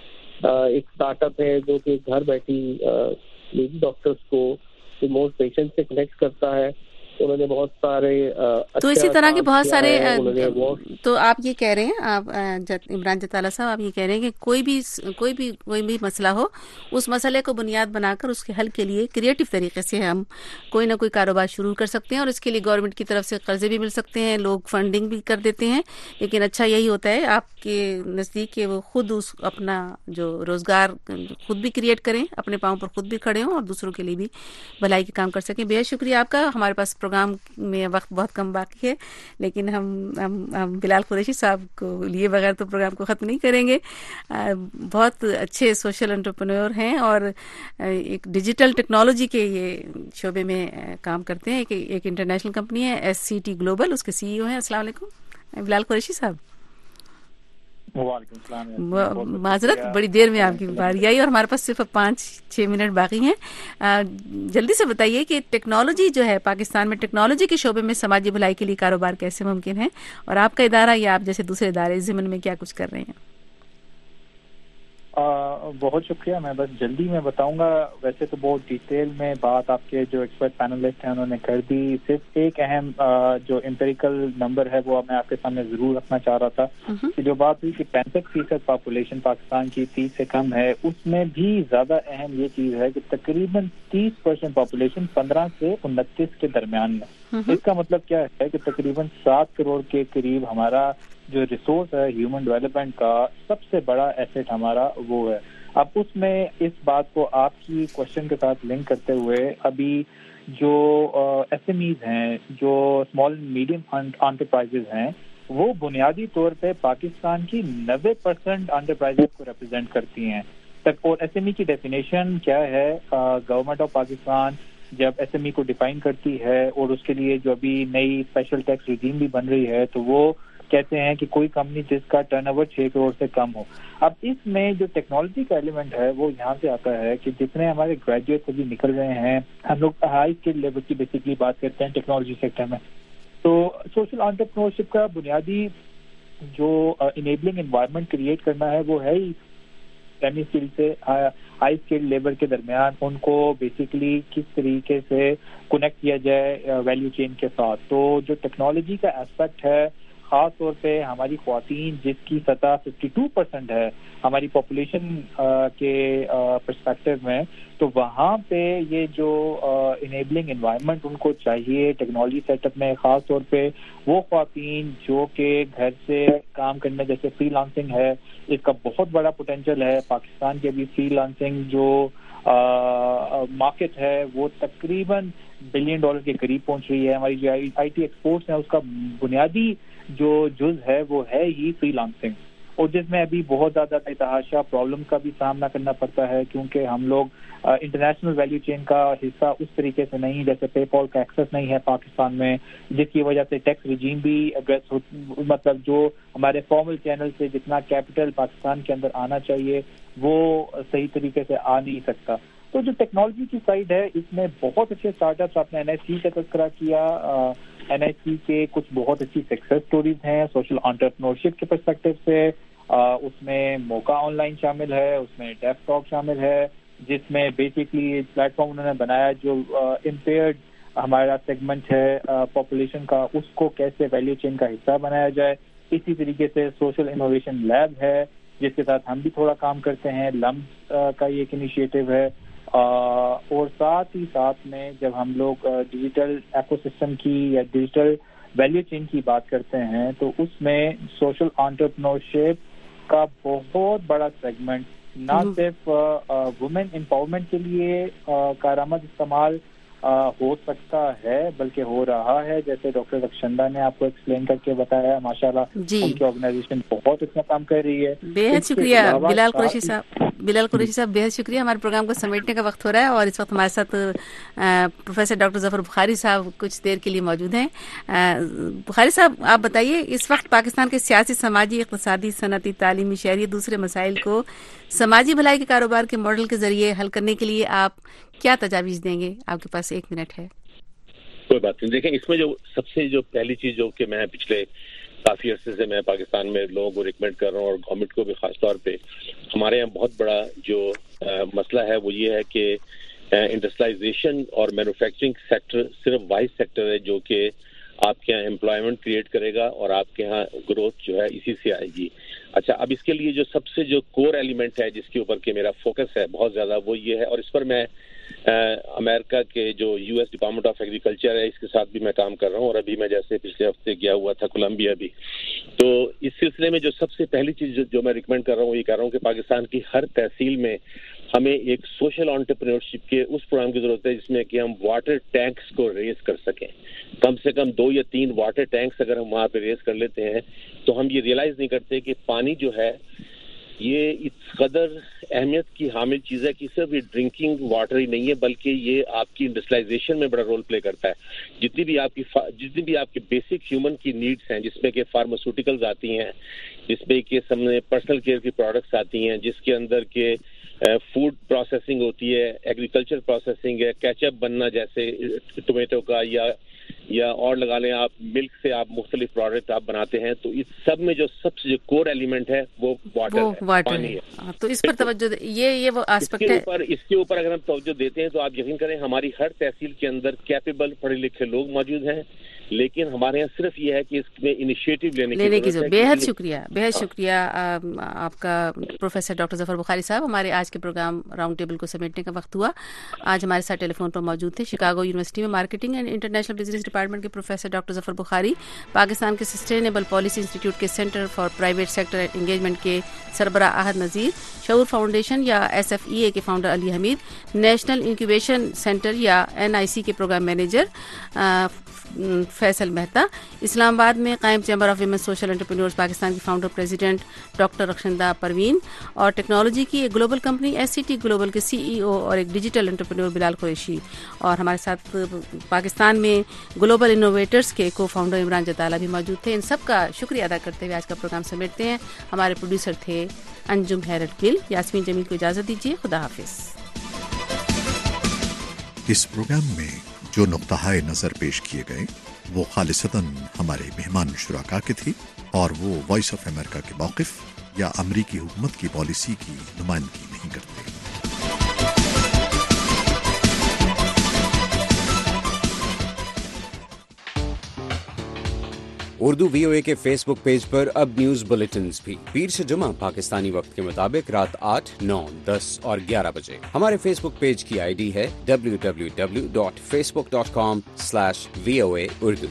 Speaker 8: ایک اسٹارٹ اپ ہے جو کہ گھر بیٹھی لیڈی ڈاکٹرز کو ریموٹ پیشنٹ سے کنیکٹ کرتا ہے۔ انہوں نے بہت سارے
Speaker 2: تو اسی طرح کے بہت سارے، تو آپ یہ کہہ رہے ہیں، آپ عمران جتالہ صاحب آپ یہ کہہ رہے ہیں کہ کوئی بھی کوئی بھی کوئی بھی مسئلہ ہو، اس مسئلے کو بنیاد بنا کر اس کے حل کے لیے کریٹو طریقے سے ہم کوئی نہ کوئی کاروبار شروع کر سکتے ہیں، اور اس کے لیے گورنمنٹ کی طرف سے قرضے بھی مل سکتے ہیں، لوگ فنڈنگ بھی کر دیتے ہیں۔ لیکن اچھا یہی ہوتا ہے آپ کے نزدیک کہ وہ خود اس اپنا جو روزگار خود بھی کریٹ کریں، اپنے پاؤں پر خود بھی کھڑے ہوں، اور دوسروں کے لیے بھی بھلائی کے کام کر سکیں۔ بہت شکریہ آپ کا۔ ہمارے پاس پروگرام میں وقت بہت کم باقی ہے، لیکن ہم ہم ہم بلال قریشی صاحب کو لیے بغیر تو پروگرام کو ختم نہیں کریں گے۔ بہت اچھے سوشل انٹرپرینور ہیں، اور ایک ڈیجیٹل ٹیکنالوجی کے یہ شعبے میں کام کرتے ہیں۔ ایک ایک انٹرنیشنل کمپنی ہے ایس سی ٹی گلوبل، اس کے سی ای او ہیں۔ السلام علیکم بلال قریشی صاحب۔
Speaker 10: وعلیکم السلام۔
Speaker 2: معذرت بڑی دیر میں آپ کی باری آئی، اور ہمارے پاس صرف پانچ چھ منٹ باقی ہیں۔ جلدی سے بتائیے کہ ٹیکنالوجی جو ہے پاکستان میں، ٹیکنالوجی کے شعبے میں سماجی بھلائی کے لیے کاروبار کیسے ممکن ہے، اور آپ کا ادارہ یا آپ جیسے دوسرے ادارے اس ضمن میں کیا کچھ کر رہے ہیں؟
Speaker 10: بہت شکریہ۔ میں بس جلدی میں بتاؤں گا، ویسے تو بہت ڈیٹیل میں بات آپ کے جو ایکسپرٹ پینلسٹ ہیں انہوں نے کر دی۔ صرف ایک اہم جو امپیریکل نمبر ہے وہ میں آپ کے سامنے ضرور رکھنا چاہ رہا تھا کہ جو بات ہوئی کہ پینسٹھ فیصد پاپولیشن پاکستان کی تیس سے کم ہے، اس میں بھی زیادہ اہم یہ چیز ہے کہ تقریباً تیس پرسینٹ پاپولیشن پندرہ سے انتیس کے درمیان میں۔ اس کا مطلب کیا ہے کہ تقریباً سات کروڑ کے قریب ہمارا جو ریسورس ہے ہیومن ڈیولپمنٹ کا سب سے بڑا ایسٹ ہمارا وہ ہے۔ اب اس میں اس بات کو آپ کی کوشچن کے ساتھ لنک کرتے ہوئے ابھی جو ایس ایم ایز ہیں, جو اسمال میڈیم انٹرپرائزز ہیں, وہ بنیادی طور پہ پاکستان کی نوے پرسینٹ انٹرپرائزز کو ریپرزینٹ کرتی ہیں. تک اور ایس ایم ای کی ڈیفینیشن کیا ہے, گورنمنٹ آف پاکستان جب ایس ایم ای کو ڈیفائن کرتی ہے اور اس کے لیے جو ابھی نئی اسپیشل ٹیکس ریجیم بھی بن رہی ہے, تو وہ کہتے ہیں کہ کوئی کمپنی جس کا ٹرن اوور چھ کروڑ سے کم ہو. اب اس میں جو ٹیکنالوجی کا ایلیمنٹ ہے وہ یہاں سے آتا ہے کہ جتنے ہمارے گریجویٹس ابھی نکل رہے ہیں, ہم لوگ ہائی اسکل لیول کی بیسکلی بات کرتے ہیں ٹیکنالوجی سیکٹر میں, تو سوشل انٹرپرینورشپ کا بنیادی جو انیبلنگ انوائرمنٹ کریٹ کرنا ہے وہ ہے ہی سیمی اسکل سے ہائی اسکل لیبر کے درمیان ان کو بیسکلی کس طریقے سے کنیکٹ کیا جائے ویلیو چین کے ساتھ. تو جو ٹیکنالوجی کا اسپیکٹ ہے خاص طور پہ ہماری خواتین جس کی سطح ففٹی ٹو پرسینٹ ہے ہماری پاپولیشن کے پرسپیکٹو میں, تو وہاں پہ یہ جو انیبلنگ انوائرمنٹ ان کو چاہیے ٹیکنالوجی سیٹ اپ میں, خاص طور پہ وہ خواتین جو کہ گھر سے کام کرنے جیسے فری لانسنگ ہے, اس کا بہت بڑا پوٹینشیل ہے. پاکستان کی ابھی فری لانسنگ جو مارکیٹ ہے وہ تقریباً بلین ڈالر کے قریب پہنچ رہی ہے. ہماری جو آئی ٹی ایکسپورٹس ہیں اس کا بنیادی جو جز ہے وہ ہے ہی فری لانسنگ, اور جس میں ابھی بہت زیادہ تحاشا پرابلم کا بھی سامنا کرنا پڑتا ہے کیونکہ ہم لوگ انٹرنیشنل ویلیو چین کا حصہ اس طریقے سے نہیں, جیسے پے پال کا ایکسیس نہیں ہے پاکستان میں, جس کی وجہ سے ٹیکس ریجیم بھی ایڈریس, مطلب جو ہمارے فارمل چینل سے جتنا کیپٹل پاکستان کے اندر آنا چاہیے وہ صحیح طریقے سے آ نہیں سکتا. تو جو ٹیکنالوجی کی سائڈ ہے اس میں بہت اچھے اسٹارٹ اپس, آپ نے این ایس سی کا تذکرہ کیا, این ایس سی کے کچھ بہت اچھی سکسیس سٹوریز ہیں سوشل انٹرپرینورشپ کے پرسپیکٹو سے. اس میں موقع آن لائن شامل ہے, اس میں ڈیف ٹاک شامل ہے, جس میں بیسکلی پلیٹ فارم انہوں نے بنایا جو امپیئرڈ ہمارا سیگمنٹ ہے پاپولیشن کا, اس کو کیسے ویلیو چین کا حصہ بنایا جائے. اسی طریقے سے سوشل انوویشن لیب ہے جس کے ساتھ ہم بھی تھوڑا کام کرتے ہیں, لمب کا یہ ایک انیشیٹو ہے. اور ساتھ ہی ساتھ میں جب ہم لوگ ڈیجیٹل ایکو سسٹم کی یا ڈیجیٹل ویلیو چین کی بات کرتے ہیں تو اس میں سوشل انٹرپرینورشپ کا بہت بڑا سیگمنٹ نہ صرف وومن امپاورمنٹ کے لیے کارآمد استعمال ہو سکتا ہے بلکہ ہو رہا ہے, جیسے ڈاکٹر رکشندہ نے آپ کو ایکسپلین کر کے بتایا. ماشاءاللہ ان کی آرگنائزیشن بہت اچھا کام کر رہی ہے.
Speaker 2: بہت شکریہ بلال قریشی صاحب. بلال قریشی صاحب بہت شکریہ. ہمارے پروگرام کو سمیٹنے کا وقت ہو رہا ہے اور اس وقت ہمارے ساتھ پروفیسر ڈاکٹر ظفر بخاری صاحب کچھ دیر کے لیے موجود ہیں. بخاری صاحب آپ بتائیے, اس وقت پاکستان کے سیاسی, سماجی, اقتصادی, صنعتی, تعلیمی, شہری دوسرے مسائل کو سماجی بھلائی کے کاروبار کے ماڈل کے ذریعے حل کرنے کے لیے آپ کیا تجاویز دیں گے؟ آپ کے پاس ایک منٹ ہے.
Speaker 3: کوئی بات نہیں. دیکھیں, اس میں جو سب سے جو پہلی چیز جو کہ میں پچھلے کافی عرصے سے میں پاکستان میں لوگوں کو ریکمینڈ کر رہا ہوں اور گورنمنٹ کو بھی خاص طور پہ, ہمارے یہاں بہت بڑا جو مسئلہ ہے وہ یہ ہے کہ انڈسٹریلائزیشن اور مینوفیکچرنگ سیکٹر صرف واحد سیکٹر ہے جو کہ آپ کے یہاں امپلائمنٹ کریٹ کرے گا اور آپ کے یہاں گروتھ جو ہے اسی سے آئے گی. اچھا, اب اس کے لیے جو سب سے جو کور ایلیمنٹ ہے جس کے اوپر کہ میرا فوکس ہے بہت زیادہ وہ یہ ہے, اور اس پر میں امریکہ کے جو U S department of agriculture ہے اس کے ساتھ بھی میں کام کر رہا ہوں, اور ابھی میں جیسے پچھلے ہفتے گیا ہوا تھا کولمبیا بھی. تو اس سلسلے میں جو سب سے پہلی چیز جو میں ریکمینڈ کر رہا ہوں وہ یہ کر رہا ہوں کہ پاکستان کی ہر تحصیل میں ہمیں ایک سوشل انٹرپرینورشپ کے اس پروگرام کی ضرورت ہے جس میں کہ ہم واٹر ٹینکس کو ریز کر سکیں. کم سے کم دو یا تین واٹر ٹینکس اگر ہم وہاں پہ ریز کر لیتے ہیں تو ہم یہ ریئلائز نہیں کرتے کہ پانی جو ہے یہ اس قدر اہمیت کی حامل چیز ہے کہ صرف یہ ڈرنکنگ واٹر ہی نہیں ہے بلکہ یہ آپ کی انڈسٹریلائزیشن میں بڑا رول پلے کرتا ہے. جتنی بھی آپ کی جتنی بھی آپ کے بیسک ہیومن کی نیڈس ہیں, جس میں کہ فارماسیوٹیکلز آتی ہیں, جس میں کہ سامنے پرسنل کیئر کی پروڈکٹس آتی ہیں, جس کے اندر کے فوڈ پروسیسنگ ہوتی ہے, ایگریکلچر پروسیسنگ ہے, کیچ اپ بننا جیسے ٹومیٹو کا یا یا اور لگا لیں آپ ملک سے آپ مختلف پروڈکٹ آپ بناتے ہیں, تو اس سب میں جو سب سے جو کور ایلیمنٹ ہے وہ واٹر ہے, پانی ہے.
Speaker 2: تو اس پر توجہ یہ یہ وہ ایسپیکٹ ہے.
Speaker 3: اس کے اوپر اگر ہم توجہ دیتے ہیں تو آپ یقین کریں ہماری ہر تحصیل کے اندر کیپیبل پڑھے لکھے لوگ موجود ہیں لیکن ہمارے یہاں صرف یہ ہے کہ اس میں انیشیٹو لینے کی
Speaker 2: لینے کی
Speaker 3: ضرورت ہے.
Speaker 2: بےحد شکریہ بےحد شکریہ آپ کا پروفیسر ڈاکٹر ظفر بخاری صاحب. ہمارے آج کے پروگرام راؤنڈ ٹیبل کو سمیٹنے کا وقت ہوا. آج ہمارے ساتھ ٹیلی فون پر موجود تھے شکاگو یونیورسٹی میں marketing and international business department کے پروفیسر ڈاکٹر ظفر بخاری, پاکستان کے سسٹینیبل پالیسی انسٹیٹیوٹ کے center for private sector engagement کے سربراہ احد نذیر, شعور فاؤنڈیشن یا ایس ایف ای اے کے founder Ali Hamid, national incubation center یا این آئی سی کے program manager Faisal Mehta, Islamabad میں قائم chamber of women social entrepreneurs Pakistan کی founder president doctor Rakhshanda Parveen, اور ٹیکنالوجی کی ایک global company S C T global کے سی ای او اور ایک ڈیجیٹل انٹرپرینور بلال قریشی, اور ہمارے ساتھ پاکستان میں گلوبل انوویٹرز کے کو فاؤنڈر عمران جتالہ بھی موجود تھے. ان سب کا شکریہ ادا کرتے ہوئے آج کا پروگرام سمیٹتے ہیں. ہمارے پروڈیوسر تھے انجم حیرت گل. یاسمین جمیل کو اجازت دیجیے. خدا حافظ.
Speaker 11: اس پروگرام میں جو نقطہ نظر پیش کیے گئے وہ خالصتاً ہمارے مہمان شرکا کے تھی اور وہ وائس آف امریکہ کے موقف یا امریکی حکومت کی پالیسی کی نمائندگی نہیں کرتے.
Speaker 12: اردو وی او اے کے فیس بک پیج پر اب نیوز بلیٹنز بھی پیر سے جمعہ پاکستانی وقت کے مطابق رات آٹھ, نو, دس اور گیارہ بجے. ہمارے فیس بک پیج کی آئی ڈی ہے W W W dot Facebook dot com slash V O A Urdu.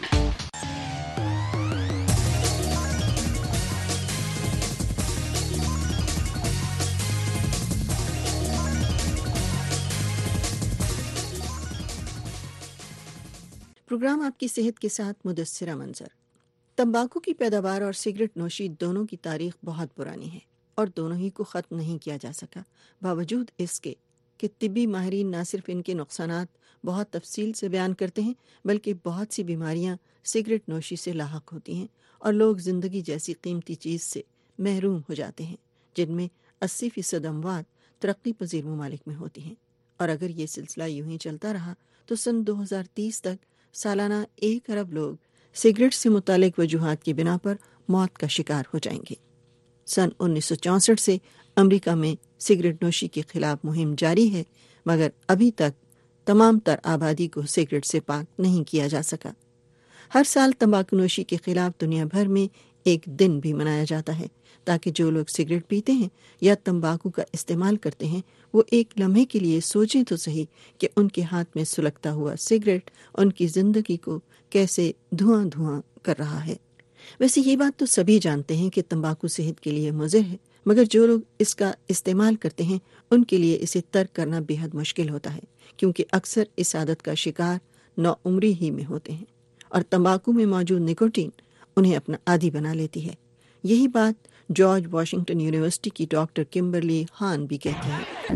Speaker 13: Program آپ کی صحت کے ساتھ مدثرہ منظر. تمباکو کی پیداوار اور سگریٹ نوشی دونوں کی تاریخ بہت پرانی ہے اور دونوں ہی کو ختم نہیں کیا جا سکا, باوجود اس کے کہ طبی ماہرین نہ صرف ان کے نقصانات بہت تفصیل سے بیان کرتے ہیں بلکہ بہت سی بیماریاں سگریٹ نوشی سے لاحق ہوتی ہیں اور لوگ زندگی جیسی قیمتی چیز سے محروم ہو جاتے ہیں جن میں اسی فیصد اموات ترقی پذیر ممالک میں ہوتی ہیں. اور اگر یہ سلسلہ یوں ہی چلتا رہا تو سن دو ہزار تیس تک سالانہ ایک ارب لوگ سگریٹ سے متعلق وجوہات کی بنا پر موت کا شکار ہو جائیں گے. سن انیس سو چونسٹھ سے امریکہ میں سگریٹ نوشی کے خلاف مہم جاری ہے مگر ابھی تک تمام تر آبادی کو سگریٹ سے پاک نہیں کیا جا سکا. ہر سال تمباکو نوشی کے خلاف دنیا بھر میں ایک دن بھی منایا جاتا ہے تاکہ جو لوگ سگریٹ پیتے ہیں یا تمباکو کا استعمال کرتے ہیں وہ ایک لمحے کے لیے سوچیں تو صحیح کہ ان کے ہاتھ میں سلگتا ہوا سگریٹ ان کی زندگی کو کیسے دھواں دھواں کر رہا ہے. ویسے یہ بات تو سبھی جانتے ہیں کہ تمباکو صحت کے لیے مضر ہے مگر جو لوگ اس کا استعمال کرتے ہیں ان کے لیے اسے ترک کرنا بے حد مشکل ہوتا ہے کیونکہ اکثر اس عادت کا شکار نو عمری ہی میں ہوتے ہیں اور تمباکو میں موجود نکوٹین انہیں اپنا عادی بنا لیتی ہے. یہی بات جارج واشنگٹن یونیورسٹی کی ڈاکٹر کمبرلی ہان بھی کہتی ہیں.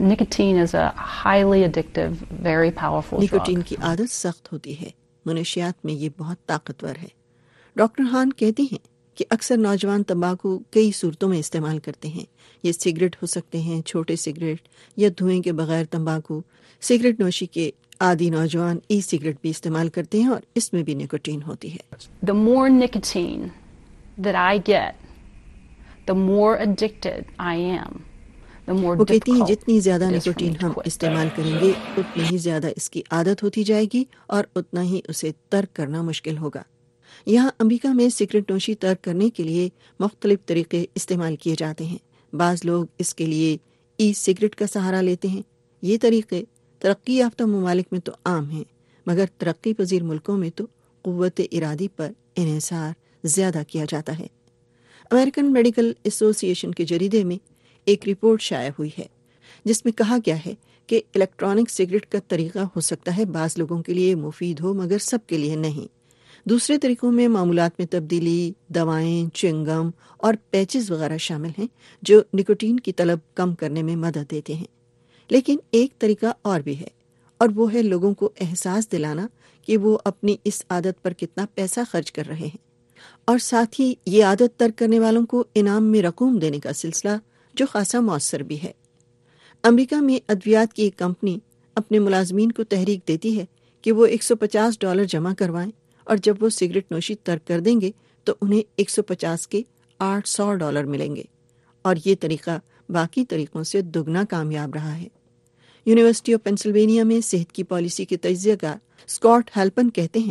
Speaker 13: نکوٹین کی عادت سخت ہوتی ہے, منشیات میں یہ بہت طاقتور ہے. ڈاکٹر ہان کہتی ہیں کہ اکثر نوجوان تمباکو کئی صورتوں میں استعمال کرتے ہیں. یہ سگریٹ ہو سکتے ہیں, چھوٹے سگریٹ یا دھوئیں کے بغیر تمباکو. سگریٹ نوشی کے عادی نوجوان ای سگریٹ بھی استعمال کرتے ہیں اور اس میں بھی نکوٹین ہوتی ہے.
Speaker 14: The more nicotine that I get, the more addicted I am.
Speaker 13: وہ کہتی ہیں جتنی زیادہ نکوٹین ہم استعمال کریں گے اتنی ہی زیادہ اس کی عادت ہوتی جائے گی اور اتنا ہی اسے ترک کرنا مشکل ہوگا. یہاں امریکہ میں سگریٹ نوشی ترک کرنے کے لیے مختلف طریقے استعمال کیے جاتے ہیں. بعض لوگ اس کے لیے ای سگریٹ کا سہارا لیتے ہیں. یہ طریقے ترقی یافتہ ممالک میں تو عام ہیں مگر ترقی پذیر ملکوں میں تو قوت ارادی پر انحصار زیادہ کیا جاتا ہے. امریکن میڈیکل ایسوسی ایشن کے جریدے میں ایک رپورٹ شائع ہوئی ہے جس میں کہا گیا ہے کہ الیکٹرانک سگریٹ کا طریقہ ہو سکتا ہے بعض لوگوں کے لیے مفید ہو مگر سب کے لیے نہیں. دوسرے طریقوں میں معمولات میں تبدیلی, دوائیں, چنگم اور پیچز وغیرہ شامل ہیں جو نکوٹین کی طلب کم کرنے میں مدد دیتے ہیں. لیکن ایک طریقہ اور بھی ہے اور وہ ہے لوگوں کو احساس دلانا کہ وہ اپنی اس عادت پر کتنا پیسہ خرچ کر رہے ہیں اور ساتھ ہی یہ عادت ترک کرنے والوں کو انعام میں رقوم دینے کا سلسلہ جو خاصا مؤثر بھی ہے. امریکہ میں ادویات کی ایک کمپنی اپنے ملازمین کو تحریک دیتی ہے کہ وہ ایک سو پچاس ڈالر جمع کروائیں اور جب وہ سگریٹ نوشی ترک کر دیں گے تو انہیں ایک سو پچاس کے آٹھ سو ڈالر ملیں گے اور یہ طریقہ باقی طریقوں سے دگنا کامیاب رہا ہے. یونیورسٹی آف پینسلوینیا میں صحت کی پالیسی کے تجزیہ کار اسکاٹ ہیلپن کہتے ہیں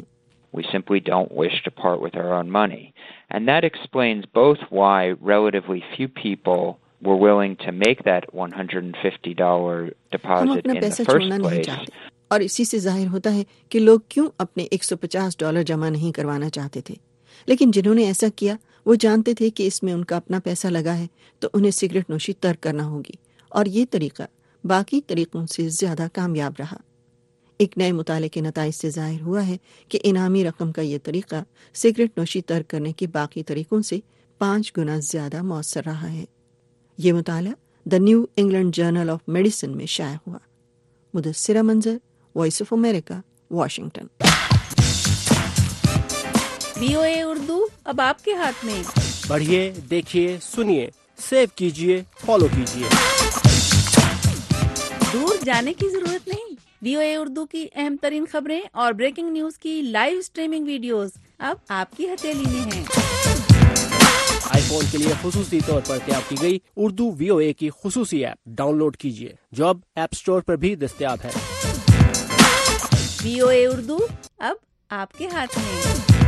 Speaker 15: We simply don't wish to part with our own money. And that explains both why relatively few people were willing to make that one hundred fifty dollars deposit in the first place.
Speaker 13: اور اسی سے ظاہر ہوتا ہے کہ لوگ کیوں اپنے ایک سو پچاس ڈالر جمع نہیں کروانا چاہتے تھے. لیکن جنہوں نے ایسا کیا وہ جانتے تھے کہ اس میں ان کا اپنا پیسہ لگا ہے تو انہیں سگریٹ نوشی ترک کرنا ہوگی، اور یہ طریقہ باقی طریقوں سے زیادہ کامیاب رہا. ایک نئے مطالعے کے نتائج سے ظاہر ہوا ہے کہ انعامی رقم کا یہ طریقہ سگریٹ نوشی ترک کرنے کے باقی طریقوں سے پانچ گنا زیادہ مؤثر رہا ہے. یہ مطالعہ the New England journal of medicine میں شائع ہوا. Mudassira Manzar, voice of America, Washington.
Speaker 2: V O A Urdu اب آپ کے ہاتھ میں.
Speaker 16: پڑھیے، دیکھیے، سنیے، سیو کیجیے، فالو کیجیے.
Speaker 2: دور جانے کی ضرورت نہیں. وی او اے اردو کی اہم ترین خبریں اور بریکنگ نیوز کی لائیو اسٹریمنگ ویڈیوز اب آپ کی ہتھیلی میں ہیں.
Speaker 16: آئی فون کے لیے خصوصی طور پر تیار کی گئی اردو وی او اے کی خصوصی ایپ ڈاؤن لوڈ کیجیے، جو اب ایپ اسٹور پر بھی دستیاب ہے.
Speaker 2: وی او اے اردو اب آپ کے ہاتھ میں.